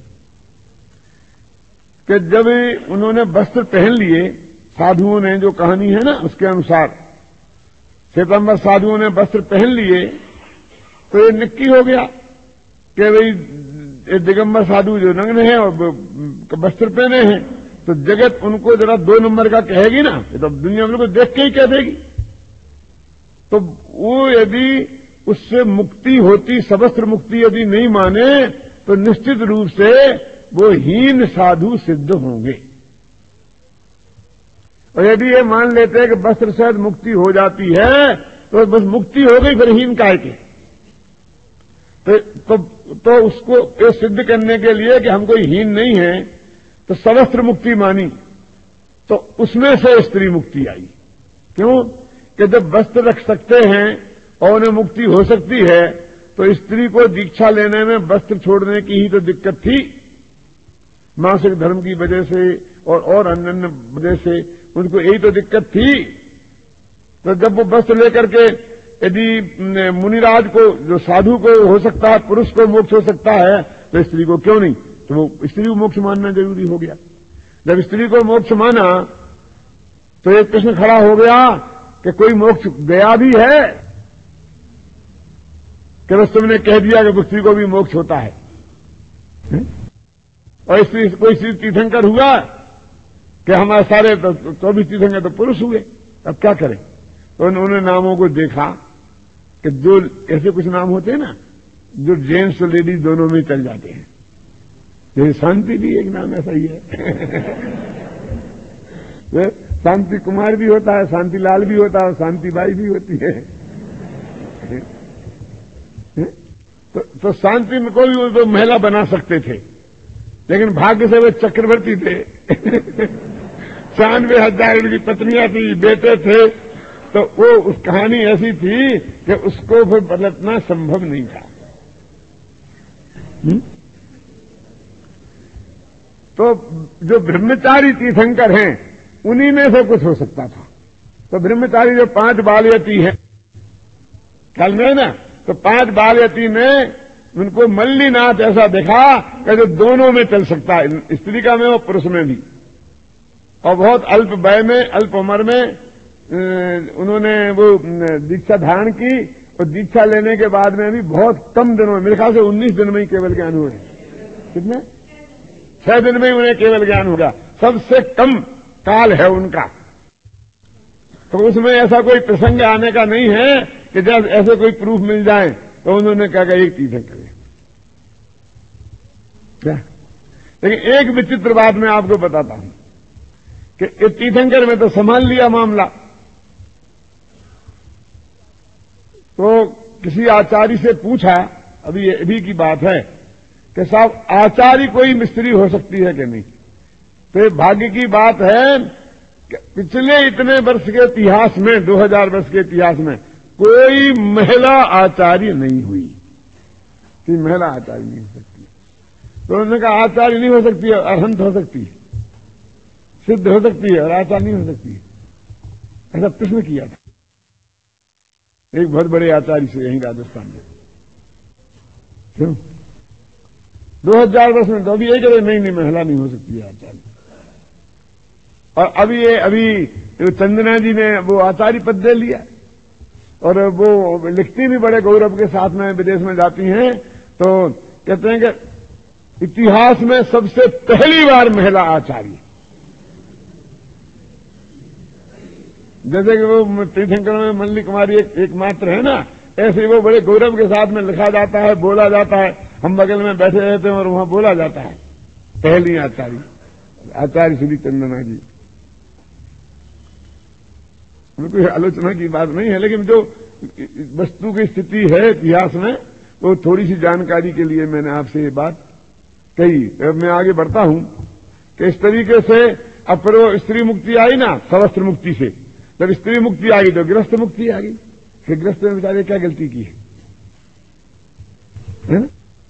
कि जब उन्होंने वस्त्र पहन लिए, साधुओं ने, जो कहानी है ना उसके अनुसार, श्वेतांबर साधुओं ने वस्त्र पहन लिए, तो ये नक्की हो गया कि भाई दिगंबर साधु जो नग्न है और वस्त्र पहने हैं, तो जगत उनको जरा दो नंबर का कहेगी ना, तो दुनिया उनको देख के ही कह देगी। तो वो यदि उससे मुक्ति होती, सवस्त्र मुक्ति यदि नहीं माने, तो निश्चित रूप से वो हीन साधु सिद्ध होंगे। और यदि ये मान लेते हैं कि वस्त्र से मुक्ति हो जाती है, तो बस मुक्ति हो गई, फिर हीन काय के। तो, तो, तो उसको ये सिद्ध करने के लिए कि हम कोई हीन नहीं है, तो सवस्त्र मुक्ति मानी, तो उसमें से स्त्री मुक्ति आई। क्यों कि जब वस्त्र रख सकते हैं और उन्हें मुक्ति हो सकती है, तो स्त्री को दीक्षा लेने में वस्त्र छोड़ने की ही तो दिक्कत थी। मासिक धर्म की वजह से और और अन्य अन्य वजह से उनको यही तो दिक्कत थी। तो जब वो वस्त्र लेकर के यदि मुनिराज को, जो साधु को हो सकता है, पुरुष को मोक्ष हो सकता है, तो स्त्री को क्यों नहीं? तो वो स्त्री को मोक्ष मानना जरूरी हो गया। जब स्त्री को मोक्ष माना, तो एक प्रश्न खड़ा हो गया कि कोई मोक्ष गया भी है कि बस तुमने कह दिया कि स्त्री को भी मोक्ष होता है, है? और स्त्री कोई स्त्री तीर्थंकर हुआ कि हमारे सारे चौबीस तीर्थंकर तो पुरुष हुए, अब क्या करें? तो उन्होंने नामों को देखा कि जो ऐसे कुछ नाम होते हैं ना, जो जेंट्स और लेडीज दोनों में चल जाते हैं। जैसे शांति भी एक नाम ऐसा ही है। शांति कुमार भी होता है, शांति लाल भी होता है, शांति बाई भी होती है। तो, तो शांति में कोई वो तो महिला बना सकते थे, लेकिन भाग्य से वे चक्रवर्ती थे। छियानवे हजार उनकी पत्नियां थी, बेटे थे, तो वो उस कहानी ऐसी थी कि उसको फिर बदलना संभव नहीं था। हुँ? तो जो ब्रह्मचारी तीर्थंकर हैं, उन्हीं में से कुछ हो सकता था। तो ब्रह्मचारी जो पांच बालयती हैं, कल में ना, तो पांच बालयती में उनको मल्लीनाथ ऐसा देखा कि जो दोनों में चल सकता है, स्त्री का में और पुरुष में भी। और बहुत अल्प वय में, अल्प उम्र में उन्होंने वो दीक्षा धारण की, और दीक्षा लेने के बाद में भी बहुत कम दिनों में, मेरे ख्याल से उन्नीस दिन में ही केवल ज्ञान हुए। कितने? छह दिन में ही उन्हें केवल ज्ञान होगा। सबसे कम काल है उनका। तो उसमें ऐसा कोई प्रसंग आने का नहीं है कि जब ऐसे कोई प्रूफ मिल जाए तो उन्होंने कहा कि एक चीजें करें क्या। लेकिन एक विचित्र बात मैं आपको बताता हूं कि तीर्थंकर में तो संभाल लिया मामला। तो किसी आचार्य से पूछा अभी ये भी की बात है कि साहब आचार्य कोई मिस्त्री हो सकती है कि नहीं। तो ये भाग्य की बात है कि पिछले इतने वर्ष के इतिहास में, दो हज़ार वर्ष के इतिहास में कोई महिला आचार्य नहीं हुई कि महिला आचार्य नहीं हो सकती। तो उन्होंने कहा आचार्य नहीं हो सकती है, अरहंत हो सकती है, सिद्ध हो सकती है और आचार्य नहीं हो सकती है। ऐसा प्रश्न किया था एक बहुत बड़े आचार्य से यहीं राजस्थान में। क्यों? दो हजार वर्ष में तो अभी एक नहीं नहीं महिला नहीं हो सकती है आचार्य। और अभी ये अभी चंदना जी ने वो आचार्य पद दे लिया और वो लिखती भी बड़े गौरव के साथ में, विदेश में जाती हैं तो कहते हैं कि इतिहास में सबसे पहली बार महिला आचार्य। जैसे कि वो तीर्थंकर में मल्ली कुमारी एक, एक मात्र है ना, ऐसे वो बड़े गौरव के साथ में लिखा जाता है, बोला जाता है। हम बगल में बैठे रहते हैं और वहां बोला जाता है पहली आचार्य, आचार्य श्री चंदना जी। कोई आलोचना की बात नहीं है, लेकिन जो वस्तु की स्थिति है इतिहास में वो थोड़ी सी जानकारी के लिए मैंने आपसे ये बात कही। अब मैं आगे बढ़ता हूं कि इस तरीके से अब फिर वो स्त्री मुक्ति आई ना, सवस्त्र मुक्ति से, जब स्त्री मुक्ति आ गई तो गृहस्थ मुक्ति आ गई। फिर गृहस्थ ने बेचारे क्या गलती की है, है ना?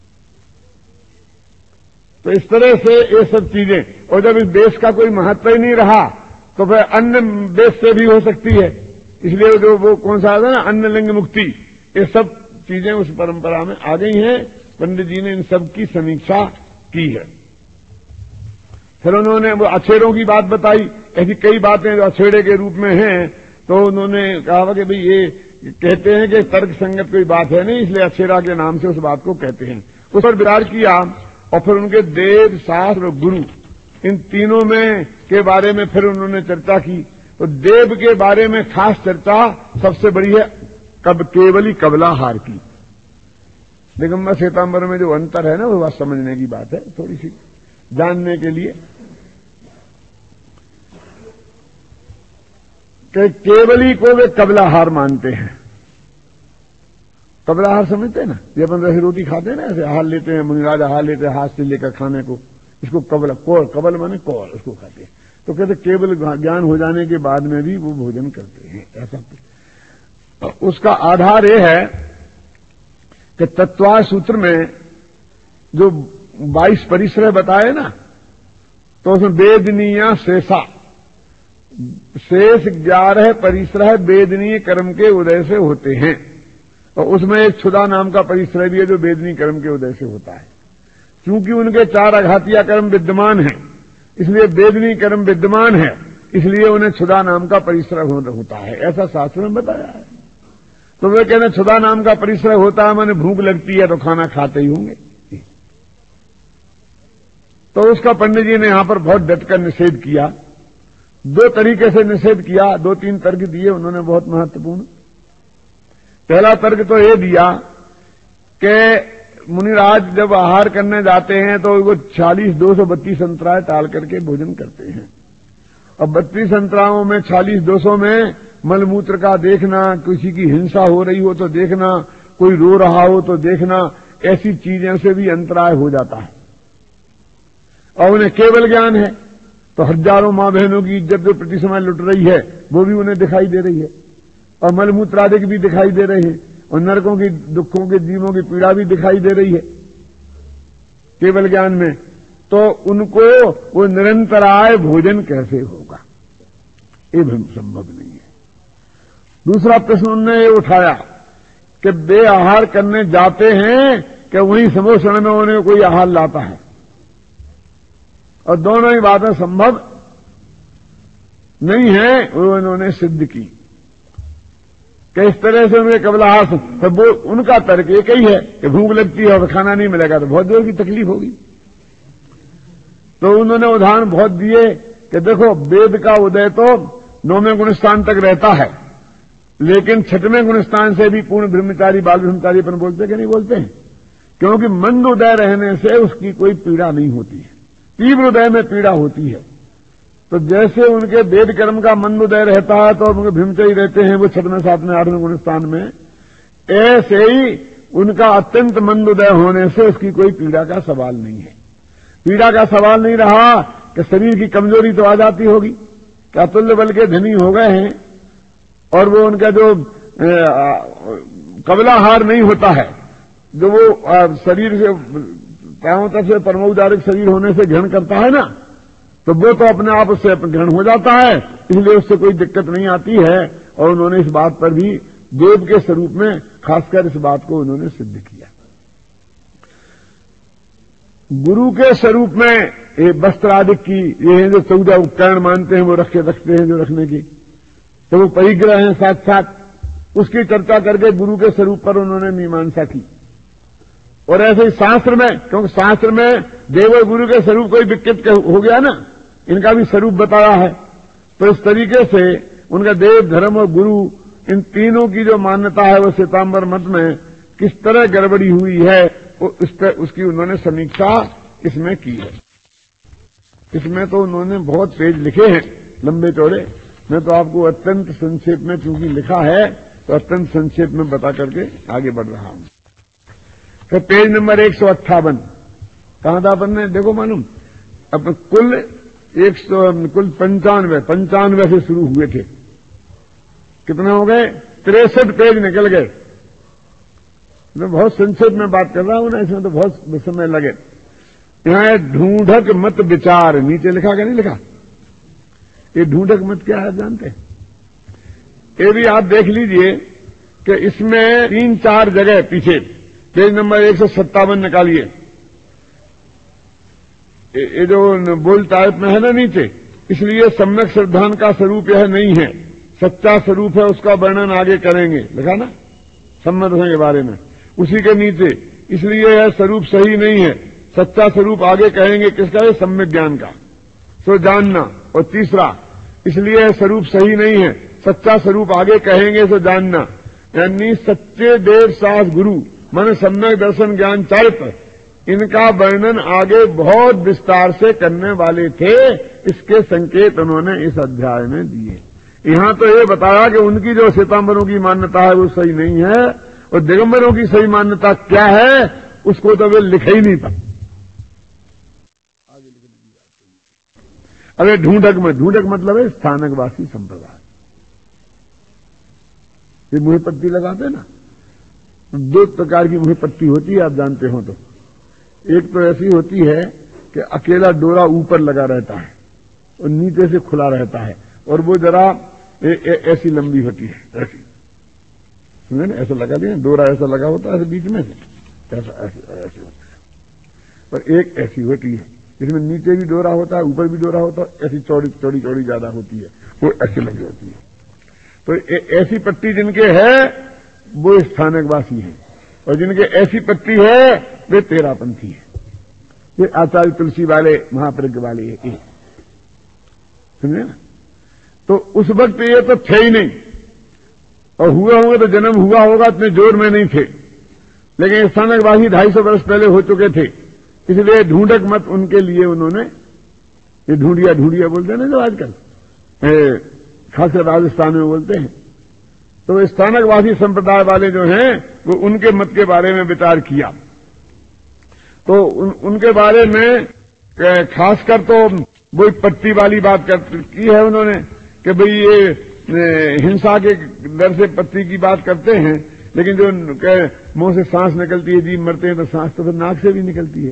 तो इस तरह से ये सब चीजें, और जब इस देश का कोई महत्व ही नहीं रहा तो फिर अन्य देश से भी हो सकती है। इसलिए जो वो कौन सा आता है ना, अन्न लिंग मुक्ति, ये सब चीजें उस परंपरा में आ गई हैं। पंडित जी ने इन सब की समीक्षा की है। फिर उन्होंने वो अछेड़ों की बात बताई। ऐसी कई बातें जो अछेड़े के रूप में हैं, तो उन्होंने कहा कि भाई ये कहते हैं कि तर्क संगत कोई बात है नहीं, इसलिए अछेड़ा के नाम से उस बात को कहते हैं। उस पर विचार किया और फिर उनके देव, शास्त्र और गुरु, इन तीनों में के बारे में फिर उन्होंने चर्चा की। तो देव के बारे में खास चर्चा सबसे बड़ी है कब केवली कबलाहार की। दिगंबर श्वेतांबर में जो अंतर है ना, वो बात समझने की बात है, थोड़ी सी जानने के लिए कि केवली को वे कबलाहार मानते हैं। कबलाहार समझते हैं ना, ये अपन जैसे रोटी खाते हैं ना, ऐसे आहार लेते हैं, मुनिराज आहार लेते हैं हाथ से लेकर खाने को, इसको कबल कौल, कबल माने कौल, उसको खाते हैं। तो कहते केवल ज्ञान हो जाने के बाद में भी वो भोजन करते हैं, ऐसा। उसका आधार यह है कि तत्वार सूत्र में जो बाईस परिसर बताए ना, तो उसमें वेदनीय शेषा, शेष ग्यारह परिसर वेदनीय कर्म के उदय से होते हैं। और उसमें एक क्षुधा नाम का परिसर भी है जो वेदनीय कर्म के उदय से होता है। क्योंकि उनके चार अघातिया कर्म विद्यमान हैं, इसलिए वेदनीय कर्म विद्यमान है, इसलिए उन्हें क्षुधा नाम का परिसर होता है, ऐसा शास्त्र में बताया है। तो वे कहते क्षुधा नाम का परिसर होता है, मैंने भूख लगती है तो खाना खाते ही होंगे। तो उसका पंडित जी ने यहां पर बहुत डटकर निषेध किया। दो तरीके से निषेध किया, दो तीन तर्क दिए उन्होंने बहुत महत्वपूर्ण। पहला तर्क तो ये दिया कि मुनिराज जब आहार करने जाते हैं तो वो छियालीस दो सौ बत्तीस अंतराय टाल करके भोजन करते हैं। और बत्तीस अंतरायों में छियालीस दो सौ में मलमूत्र का देखना, किसी की हिंसा हो रही हो तो देखना, कोई रो रहा हो तो देखना, ऐसी चीजों से भी अंतराय हो जाता है। और उन्हें केवल ज्ञान है तो हजारों मां बहनों की इज्जत जो प्रति समय लुट रही है वो भी उन्हें दिखाई दे रही है, और मलमूत्रादिक भी दिखाई दे रहे हैं, और नरकों की, दुखों के, जीवों की पीड़ा भी दिखाई दे रही है केवल ज्ञान में। तो उनको वो निरंतराय भोजन कैसे होगा, ये भी संभव नहीं है। दूसरा प्रश्न उन्होंने ये उठाया कि वे आहार करने जाते हैं कि वहीं समोषण में उन्हें कोई आहार लाता है, और दोनों ही बातें संभव नहीं है, वो इन्होंने सिद्ध की कि इस तरह से उनके कबलाहार। तो वो उनका तर्क एक ही है कि भूख लगती है और खाना नहीं मिलेगा तो बहुत जोर की तकलीफ होगी। तो उन्होंने उदाहरण बहुत दिए कि देखो वेद का उदय तो नौवें गुणस्थान तक रहता है, लेकिन छठवें गुणस्थान से भी पूर्ण ब्रह्मचारी बाल ब्रह्मचारी अपन बोलते कि नहीं बोलते हैं, क्योंकि मंद उदय रहने से उसकी कोई पीड़ा नहीं होती है, तीव्र उदय में पीड़ा होती है। तो जैसे उनके वेद कर्म का मंद उदय रहता है तो उनके ब्रह्मचारी रहते हैं वो छठवें सातवें आठवें गुणस्थान में, ऐसे ही उनका अत्यंत मंदोदय होने से उसकी कोई पीड़ा का सवाल नहीं है। पीड़ा का सवाल नहीं रहा कि शरीर की कमजोरी तो आ जाती होगी, कि अतुल्य बल के धनी हो गए हैं और वो उनका जो कबलाहार नहीं होता है, जो वो शरीर से चारों तरफ से परमोदारिक शरीर होने से ग्रहण करता है ना, तो वो तो अपने आप उससे ग्रहण हो जाता है, इसलिए उससे कोई दिक्कत नहीं आती है। और उन्होंने इस बात पर भी देव के स्वरूप में खासकर इस बात को उन्होंने सिद्ध किया। गुरु के स्वरूप में ये वस्त्र आदि की ये हैं जो चौदह उपकरण मानते हैं, वो रखे रखते हैं जो रखने की, तो वो परिग्रह हैं साथ साथ, उसकी चर्चा करके गुरु के स्वरूप पर उन्होंने मीमांसा की। और ऐसे ही शास्त्र में, क्योंकि शास्त्र में देव और गुरु के स्वरूप कोई विकृत हो गया ना, इनका भी स्वरूप बताया है। तो इस तरीके से उनका देव, धर्म और गुरु, इन तीनों की जो मान्यता है वो श्वेतांबर मत में किस तरह गड़बड़ी हुई है, उस पर उसकी उन्होंने समीक्षा इसमें की है। इसमें तो उन्होंने बहुत पेज लिखे हैं, लंबे चौड़े। मैं तो आपको अत्यंत संक्षेप में, चूंकि लिखा है तो अत्यंत संक्षेप में बता करके आगे बढ़ रहा हूं। फिर पेज नंबर एक सौ अट्ठावन कहां था अपन ने, देखो मालूम, अब कुल एक सौ कुल पंचानवे पंचानवे से शुरू हुए थे, कितने हो गए, तिरसठ पेज निकल गए। मैं बहुत संक्षेप में बात कर रहा हूं ना, इसमें तो बहुत समय लगे। यहां ढूंढक मत विचार, नीचे लिखा क्या नहीं लिखा, ये ढूंढक मत क्या है जानते हैं? ये भी आप देख लीजिए कि इसमें तीन चार जगह पीछे पेज नंबर एक सौ सत्तावन निकालिए, ये जो बोल टाइप में है ना नीचे, इसलिए सम्यक श्रद्धान का स्वरूप यह नहीं है, सच्चा स्वरूप है, उसका वर्णन आगे करेंगे, लिखा ना सम्मत के बारे में। उसी के नीचे, इसलिए यह स्वरूप सही नहीं है, सच्चा स्वरूप आगे कहेंगे, किसका है, सम्यक ज्ञान का, सो जानना। और तीसरा, इसलिए यह स्वरूप सही नहीं है, सच्चा स्वरूप आगे कहेंगे, सो जानना। यानी सच्चे देव सास गुरु मन सम्यक दर्शन ज्ञान चारित्र, इनका वर्णन आगे बहुत विस्तार से करने वाले थे। इसके संकेत उन्होंने इस अध्याय में दिए। यहां तो ये बताया कि उनकी जो श्वेतांबरों की मान्यता है वो सही नहीं है, और दिगंबरों की सही मान्यता क्या है उसको तो वे लिखे ही नहीं पाए। अरे ढूंढक मत, ढूंढक मतलब है स्थानकवासी संप्रदाय। ये मुंह पत्ती लगाते ना, दो प्रकार की मुंह पत्ती होती है, आप जानते हो तो। एक तो ऐसी होती है कि अकेला डोरा ऊपर लगा रहता है और नीचे से खुला रहता है, और वो जरा ए, ए, ऐसी लंबी होती है, ऐसी समझे ना, ऐसा लगा दिया डोरा, ऐसा लगा होता है ऐसे बीच में से, ऐसा ऐसे ऐसे होता है। पर एक ऐसी होती है जिसमें नीचे भी डोरा होता है, ऊपर भी डोरा होता है, ऐसी चौड़ी चौड़ी चौड़ी ज्यादा होती है, वो ऐसी लगी होती है। तो ए, ऐसी पट्टी जिनके है वो स्थानकवासी है, और जिनके ऐसी पट्टी है वे तेरापंथी है। ये आचार्य तुलसी वाले, महाप्रज्ञ वाले ये, समझे ना। तो उस वक्त ये तो थे ही नहीं, और हुए होंगे तो जन्म हुआ होगा, इतने जोर में नहीं थे, लेकिन स्थानकवासी ढाई सौ वर्ष पहले हो चुके थे, इसलिए ढूंढक मत उनके लिए उन्होंने, ये ढूंढिया ढूंढिया बोलते हैं ना जो आजकल, खासकर राजस्थान में बोलते हैं, तो स्थानकवासी संप्रदाय वाले जो हैं वो उनके मत के बारे में विचार किया। तो उन, उनके बारे में खासकर तो वो पट्टी वाली बात कर, की है उन्होंने कि भाई ये हिंसा के डर से पट्टी की बात करते हैं, लेकिन जो मुंह से सांस निकलती है, जीव मरते हैं तो सांस तो फिर नाक से भी निकलती है,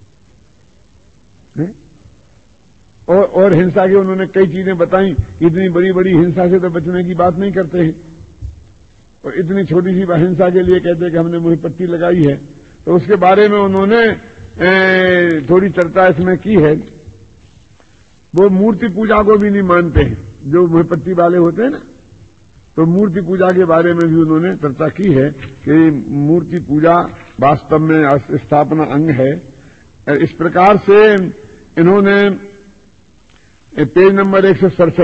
है? और, और हिंसा की उन्होंने कई चीजें बताई। इतनी बड़ी बड़ी हिंसा से तो बचने की बात नहीं करते हैं, और इतनी छोटी सी हिंसा के लिए कहते हैं कि हमने मुंह पट्टी लगाई है। तो उसके बारे में उन्होंने ए, थोड़ी चर्चा इसमें की है। वो मूर्ति पूजा को भी नहीं मानते हैं जो मुंह पट्टी वाले होते हैं ना, तो मूर्ति पूजा के बारे में भी उन्होंने चर्चा की है कि मूर्ति पूजा वास्तव में स्थापना अंग है। इस प्रकार से इन्होंने पेज नंबर एक सौ सड़सठ,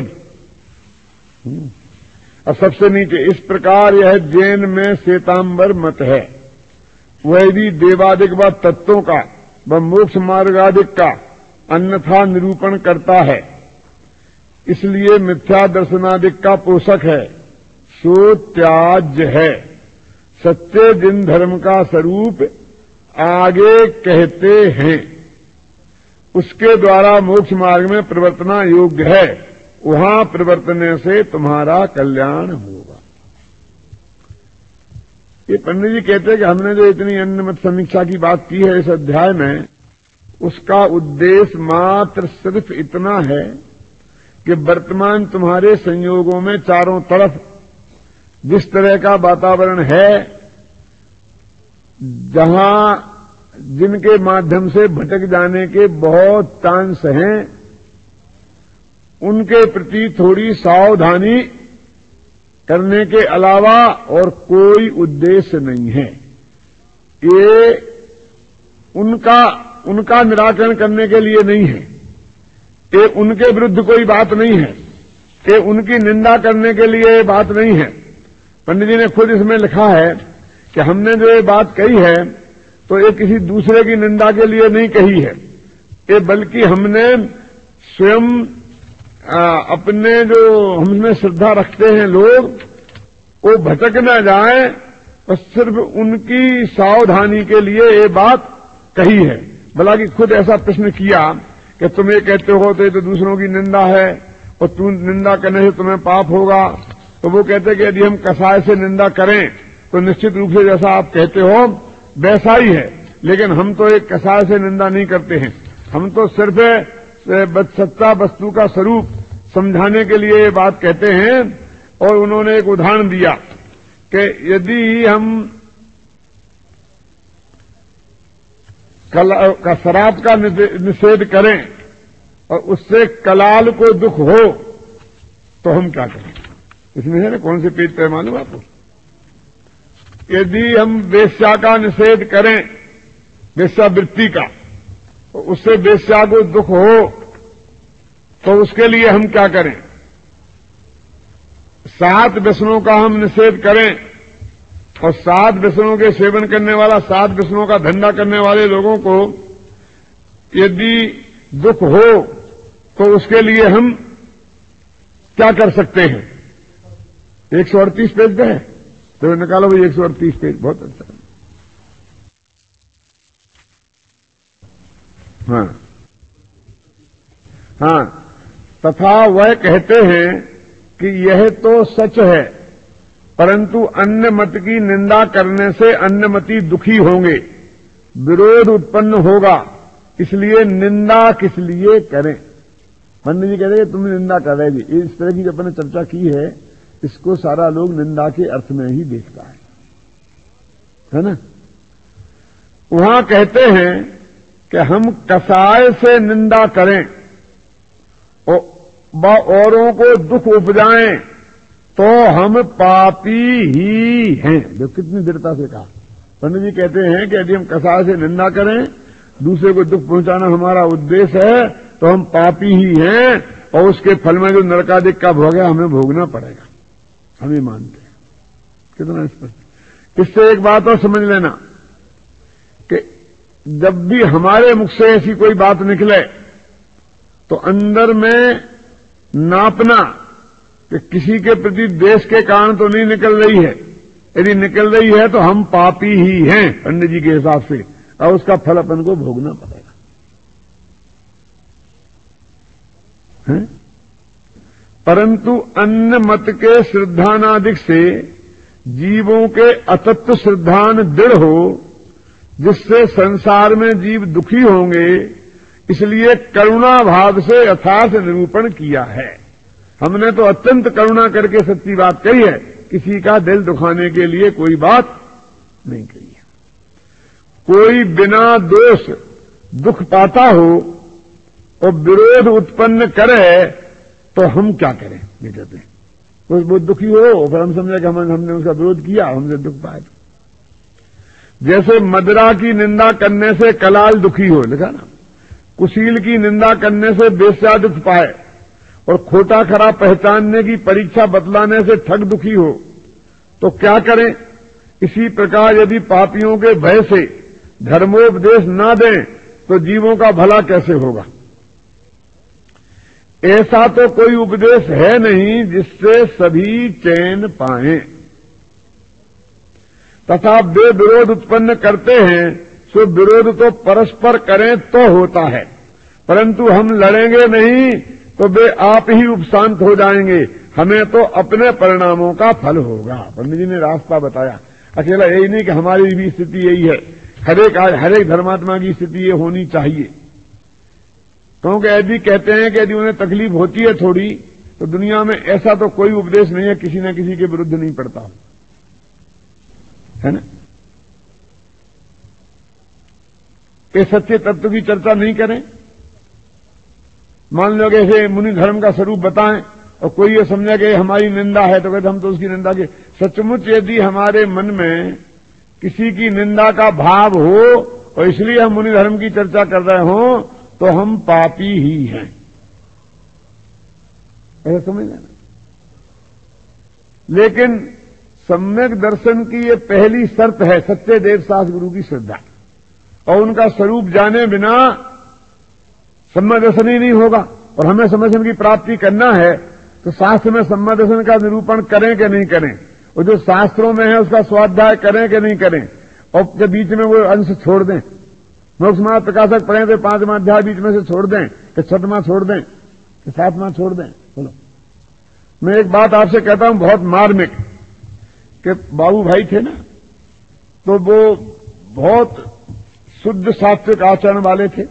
और सबसे नीचे, इस प्रकार यह जैन में श्वेतांबर मत है, वह भी देवादिक व तत्वों का व मोक्ष मार्गादिक का अन्यथा निरूपण करता है, इसलिए मिथ्या दर्शनादिक का पोषक है, सो त्याज्य है। सच्चे दिन धर्म का स्वरूप आगे कहते हैं, उसके द्वारा मोक्ष मार्ग में प्रवर्तना योग्य है, वहां प्रवर्तने से तुम्हारा कल्याण होगा। ये पंडित जी कहते हैं कि हमने जो इतनी अन्य मत समीक्षा की बात की है इस अध्याय में, उसका उद्देश्य मात्र सिर्फ इतना है कि वर्तमान तुम्हारे संयोगों में चारों तरफ जिस तरह का वातावरण है, जहां जिनके माध्यम से भटक जाने के बहुत चांस हैं, उनके प्रति थोड़ी सावधानी करने के अलावा और कोई उद्देश्य नहीं है। ये उनका उनका निराकरण करने के लिए नहीं है, ये उनके विरुद्ध कोई बात नहीं है, ये उनकी निंदा करने के लिए ये बात नहीं है। पंडित जी ने खुद इसमें लिखा है कि हमने जो ये बात कही है तो ये किसी दूसरे की निंदा के लिए नहीं कही है, ये बल्कि हमने स्वयं आ, अपने जो हमने श्रद्धा रखते हैं लोग, वो भटक न जाएं, और सिर्फ उनकी सावधानी के लिए ये बात कही है। भला कि खुद ऐसा प्रश्न किया कि तुम ये कहते हो तो ये तो दूसरों की निंदा है और तुम निंदा करने से तुम्हें पाप होगा, तो वो कहते कि यदि हम कसाय से निंदा करें तो निश्चित रूप से जैसा आप कहते हो वैसा ही है, लेकिन हम तो एक कसाय से निंदा नहीं करते हैं, हम तो सिर्फ सच्चा वस्तु का स्वरूप समझाने के लिए ये बात कहते हैं। और उन्होंने एक उदाहरण दिया कि यदि हम कला का शराब का निषेध करें और उससे कलाल को दुख हो तो हम क्या करें? इसमें है ना, कौन से पेज पे मालूम आपको? यदि हम वेश्या का निषेध करें, वेश्यावृत्ति का, तो उससे वेश्या को दुख हो तो उसके लिए हम क्या करें? सात व्यसनों का हम निषेध करें और सात व्यसनों के सेवन करने वाला, सात व्यसनों का धंधा करने वाले लोगों को यदि दुख हो तो उसके लिए हम क्या कर सकते हैं? एक सौ अड़तीस पेज पे है, तो निकालो भाई एक सौ अड़तीस पेज, बहुत अच्छा। हाँ हाँ, तथा वह कहते हैं कि यह तो सच है, परंतु अन्य मत की निंदा करने से अन्यमती दुखी होंगे, विरोध उत्पन्न होगा, इसलिए निंदा किस लिए करें? पंडित जी कहते हैं तुम निंदा कर रहे जी। इस तरह की जो अपने चर्चा की है, इसको सारा लोग निंदा के अर्थ में ही देखता है, है ना। वहां कहते हैं कि हम कसाय से निंदा करें और औरों को दुख उपजाएं तो हम पापी ही हैं। जो कितनी दृढ़ता से कहा। पंडित जी कहते हैं कि यदि हम कसाय से निंदा करें, दूसरे को दुख पहुंचाना हमारा उद्देश्य है, तो हम पापी ही हैं और उसके फल में जो नरकादिक का भोग है हमें भोगना पड़ेगा, हम ये मानते हैं। कितना स्पष्ट। इससे एक बात और समझ लेना कि जब भी हमारे मुख से ऐसी कोई बात निकले तो अंदर में नापना कि किसी के प्रति द्वेष के कारण तो नहीं निकल रही है। यदि निकल रही है तो हम पापी ही हैं पंडित जी के हिसाब से, और उसका फल अपन को भोगना पड़ेगा। है? परंतु अन्य मत के श्रद्धानादिक से जीवों के अतत्व श्रद्धान दृढ़ हो, जिससे संसार में जीव दुखी होंगे, इसलिए करुणा भाव से यथार्थ निरूपण किया है। हमने तो अत्यंत करुणा करके सच्ची बात कही है, किसी का दिल दुखाने के लिए कोई बात नहीं कही है। कोई बिना दोष दुख पाता हो और विरोध उत्पन्न करे तो हम क्या करें? ये कहते हैं कोई बहुत दुखी हो, फिर हम समझे कि हम हमने उसका विरोध किया, हमसे दुख पाए। जैसे मदिरा की निंदा करने से कलाल दुखी हो, लिखा ना, कुशील की निंदा करने से वेश्या दुख पाए, और खोटा खरा पहचानने की परीक्षा बतलाने से ठग दुखी हो, तो क्या करें? इसी प्रकार यदि पापियों के भय से धर्मोपदेश ना दें तो जीवों का भला कैसे होगा? ऐसा तो कोई उपदेश है नहीं जिससे सभी चैन पाएं। तथा वे विरोध उत्पन्न करते हैं, सो विरोध तो परस्पर करें तो होता है, परंतु हम लड़ेंगे नहीं तो वे आप ही उपशांत हो जाएंगे, हमें तो अपने परिणामों का फल होगा। पंडित जी ने रास्ता बताया। अकेला यही नहीं कि हमारी भी स्थिति यही है, हरेक हरेक धर्मात्मा की स्थिति ये होनी चाहिए। क्योंकि यदि कहते हैं कि यदि उन्हें तकलीफ होती है थोड़ी, तो दुनिया में ऐसा तो कोई उपदेश नहीं है किसी न किसी के विरुद्ध नहीं पड़ता, है ना। ये सच्चे तत्व की चर्चा नहीं करें। मान लो कि ऐसे मुनि धर्म का स्वरूप बताएं और कोई ये समझे कि हमारी निंदा है, तो कहते हम तो उसकी निंदा के। सचमुच यदि हमारे मन में किसी की निंदा का भाव हो और इसलिए हम मुनि धर्म की चर्चा कर रहे हो, तो हम पापी ही हैं, ऐसा समझ लेना। लेकिन सम्यक दर्शन की ये पहली शर्त है सच्चे देवशास्त्र गुरु की श्रद्धा, और उनका स्वरूप जाने बिना सम्यक दर्शन ही नहीं होगा। और हमें सम्यक दर्शन की प्राप्ति करना है तो शास्त्र में सम्यक दर्शन का निरूपण करें कि नहीं करें, और जो शास्त्रों में है उसका स्वाध्याय करें कि नहीं करें, और जब बीच में वो अंश छोड़ दें, मोक्ष मार्ग प्रकाशक पढ़े थे पांचवा अध्याय बीच में से छोड़ दें कि छठवां छोड़ दें कि सातवां छोड़ दें। बोलो, मैं एक बात आपसे कहता हूं बहुत मार्मिक, कि बाबू भाई थे ना, तो वो बहुत शुद्ध सात्विक आचरण वाले थे,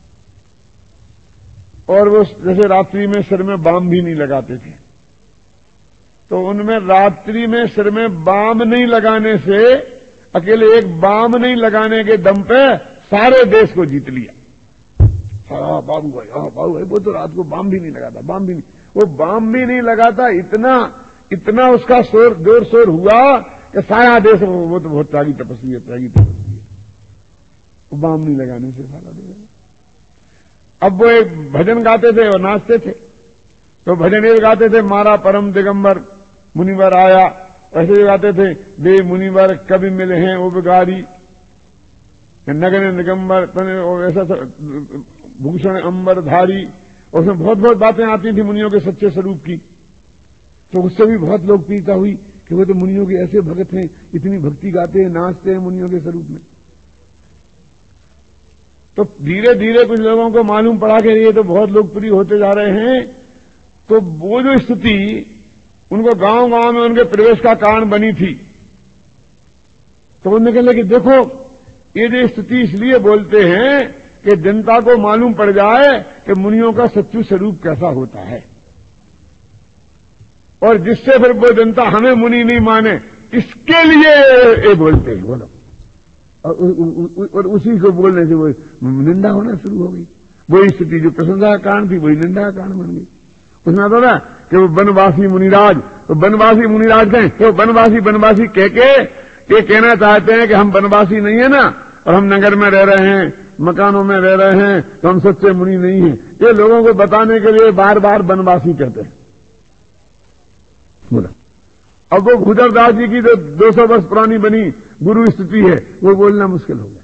और वो जैसे रात्रि में सिर में बाम भी नहीं लगाते थे। तो उनमें रात्रि में सिर में बाम नहीं लगाने से, अकेले एक बाम नहीं लगाने के दम पे सारे देश को जीत लिया। हाँ बाबू भाई, हाँ बाबू भाई, वो तो रात को बाम भी नहीं लगाता, बाम भी नहीं, वो बाम भी नहीं लगाता। इतना इतना उसका शोर जोर शोर हुआ कि सारा देश, वो तो बहुत त्यागी तपस्वी है, त्यागी तपस्वी है, वो बाम नहीं लगाने से सारा देश। अब वो एक भजन गाते थे और नाचते थे, तो भजन ये गाते थे, मारा परम दिगंबर मुनिवर आया, ऐसे गाते थे, दे मुनिवर कभी मिले हैं वो बिगारी, नगन निगंबर तने, और ऐसा भूषण अंबर धारी, और उसमें बहुत बहुत बातें आती थी मुनियों के सच्चे स्वरूप की। तो उससे भी बहुत लोकप्रियता हुई कि वो तो मुनियों के ऐसे भगत हैं, इतनी भक्ति गाते हैं, नाचते हैं मुनियों के स्वरूप में। तो धीरे धीरे कुछ लोगों को मालूम पड़ा कि ये तो बहुत लोकप्रिय होते जा रहे हैं। तो वो जो स्थिति उनको गांव गांव में उनके प्रवेश का कारण बनी थी, तो उन्होंने कहने कि देखो ये जो स्थिति इसलिए बोलते हैं कि जनता को मालूम पड़ जाए कि मुनियों का सच्चू स्वरूप कैसा होता है, और जिससे फिर वो जनता हमें मुनि नहीं माने, इसके लिए ये बोलते हैं। बोलो, और, और उसी को बोलने से वो निंदा होना शुरू हो गई। वही स्थिति जो प्रशंसा का कारण थी वही निंदा का कारण बन गई। उसमें आता था कि वो बनवासी मुनिराज, तो बनवासी मुनिराज थे, तो बनवासी बनवासी कह के ये कहना चाहते हैं कि हम बनवासी नहीं है ना, और हम नगर में रह रहे हैं, मकानों में रह रहे हैं, तो हम सच्चे मुनि नहीं हैं। ये लोगों को बताने के लिए बार बार बनवासी कहते हैं। बोला, अब वो गुजरदास जी की जो दो सौ वर्ष पुरानी बनी गुरु स्थिति है, वो बोलना मुश्किल हो गया।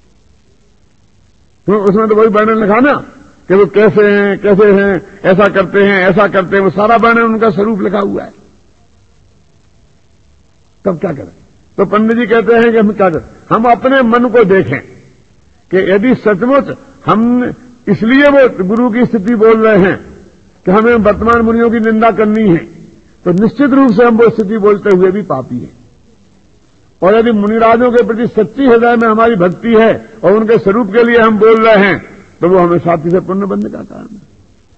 तो उसमें तो वही वर्णन लिखा ना कि वो कैसे हैं, कैसे हैं, ऐसा करते हैं, ऐसा करते हैं, वो सारा वर्णन उनका स्वरूप लिखा हुआ है। तब क्या करें? तो पंडित जी कहते हैं कि हम क्या करें, हम अपने मन को देखें कि यदि सचमुच हम इसलिए वो गुरु की स्थिति बोल रहे हैं कि हमें वर्तमान मुनियों की निंदा करनी है, तो निश्चित रूप से हम वो स्थिति बोलते हुए भी पापी हैं। और यदि मुनिराजों के प्रति सच्ची हृदय में हमारी भक्ति है और उनके स्वरूप के लिए हम बोल रहे हैं, तो वो हमें साथी से पुण्य बनने का कारण है।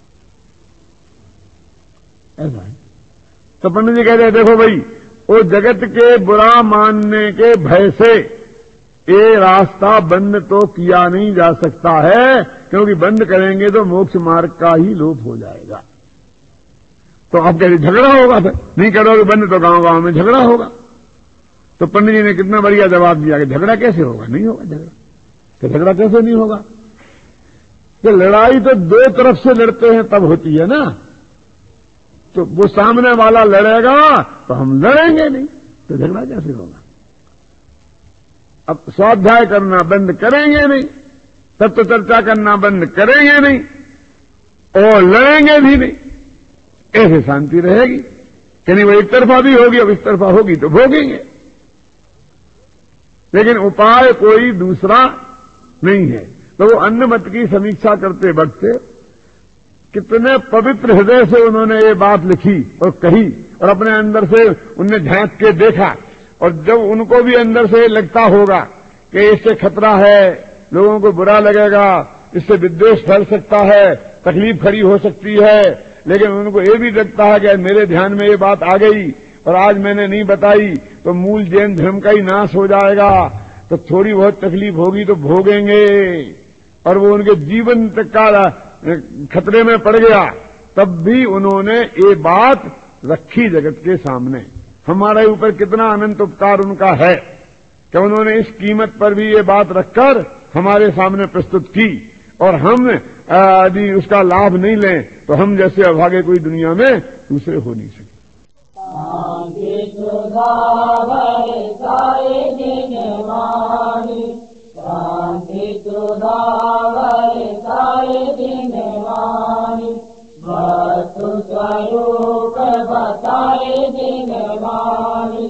ऐसा है। तो पंडित जी कहते हैं देखो भाई, वो जगत के बुरा मानने के भय से ये रास्ता बंद तो किया नहीं जा सकता है, क्योंकि बंद करेंगे तो मोक्ष मार्ग का ही लोप हो जाएगा। तो आप कहते झगड़ा होगा, फिर नहीं करोगे बंद तो गांव गांव में झगड़ा होगा। तो पंडित जी ने कितना बढ़िया जवाब दिया कि झगड़ा कैसे होगा, नहीं होगा झगड़ा। तो झगड़ा कैसे नहीं होगा? कि लड़ाई तो दो तरफ से लड़ते हैं तब होती है ना। तो वो सामने वाला लड़ेगा तो हम लड़ेंगे नहीं, तो झगड़ा कैसे होगा? अब स्वाध्याय करना बंद करेंगे नहीं, तत्व चर्चा करना बंद करेंगे नहीं, और लड़ेंगे भी नहीं, ऐसे शांति रहेगी। यानी वो एक तरफा भी होगी, अब इस तरफा होगी तो भोगेंगे। लेकिन उपाय कोई दूसरा नहीं है। तो वो अन्न मत की समीक्षा करते वक्त कितने पवित्र हृदय से उन्होंने ये बात लिखी और कही, और अपने अंदर से उनने झांक के देखा। और जब उनको भी अंदर से लगता होगा कि इससे खतरा है, लोगों को बुरा लगेगा, इससे विद्वेष फैल सकता है, तकलीफ खड़ी हो सकती है, लेकिन उनको ये भी लगता है कि मेरे ध्यान में ये बात आ गई और आज मैंने नहीं बताई तो मूल जैन धर्म का ही नाश हो जाएगा, तो थोड़ी बहुत तकलीफ होगी तो भोगेंगे, और वो उनके जीवन तक का खतरे में पड़ गया। तब भी उन्होंने ये बात रखी जगत के सामने। हमारे ऊपर कितना अनंत उपकार उनका है कि उन्होंने इस कीमत पर भी ये बात रखकर हमारे सामने प्रस्तुत की, और हम यदि उसका लाभ नहीं लें तो हम जैसे अभागे कोई दुनिया में दूसरे हो नहीं सकते। स्वरूप बताए दिनवानी,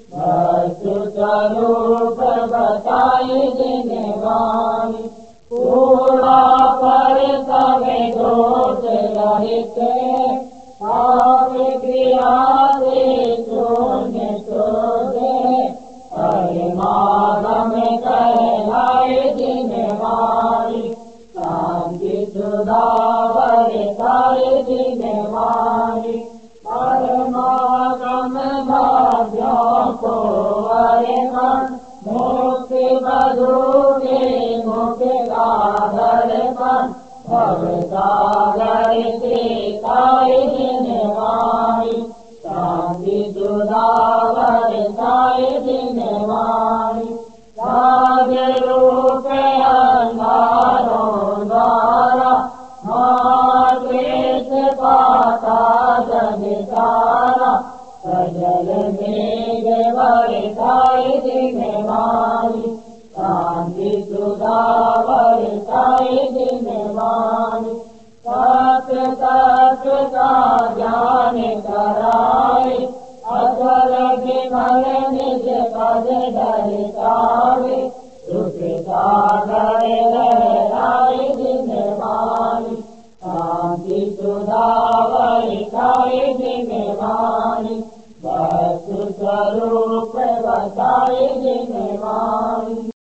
स्वरूप बताए दिनवानी, पूरा पर सवे दोष रहित, आप क्रिया से शून्य शोधे, परिमागम कहलाए दिनवानी, शांति सुधा बरसाए दिनवानी, परमागम भाग्यों को अरमान, मुक्ति बधूगे मुक्ति गाधरमान, भवसागर से ताए दिनवानी, शांति सुधा बरसाए दिनवानी, राज रूप अंधारों द्वारा मार्गेश पाता जन सारा, सजल मेघ बरसाए दिनवानी, शांति सुधा बरसाए दिनवानी, सत्य सत्य का ज्ञान कराए, असल विमल निज पद दर्शावे, सुख सागर लहराए दिनवानी,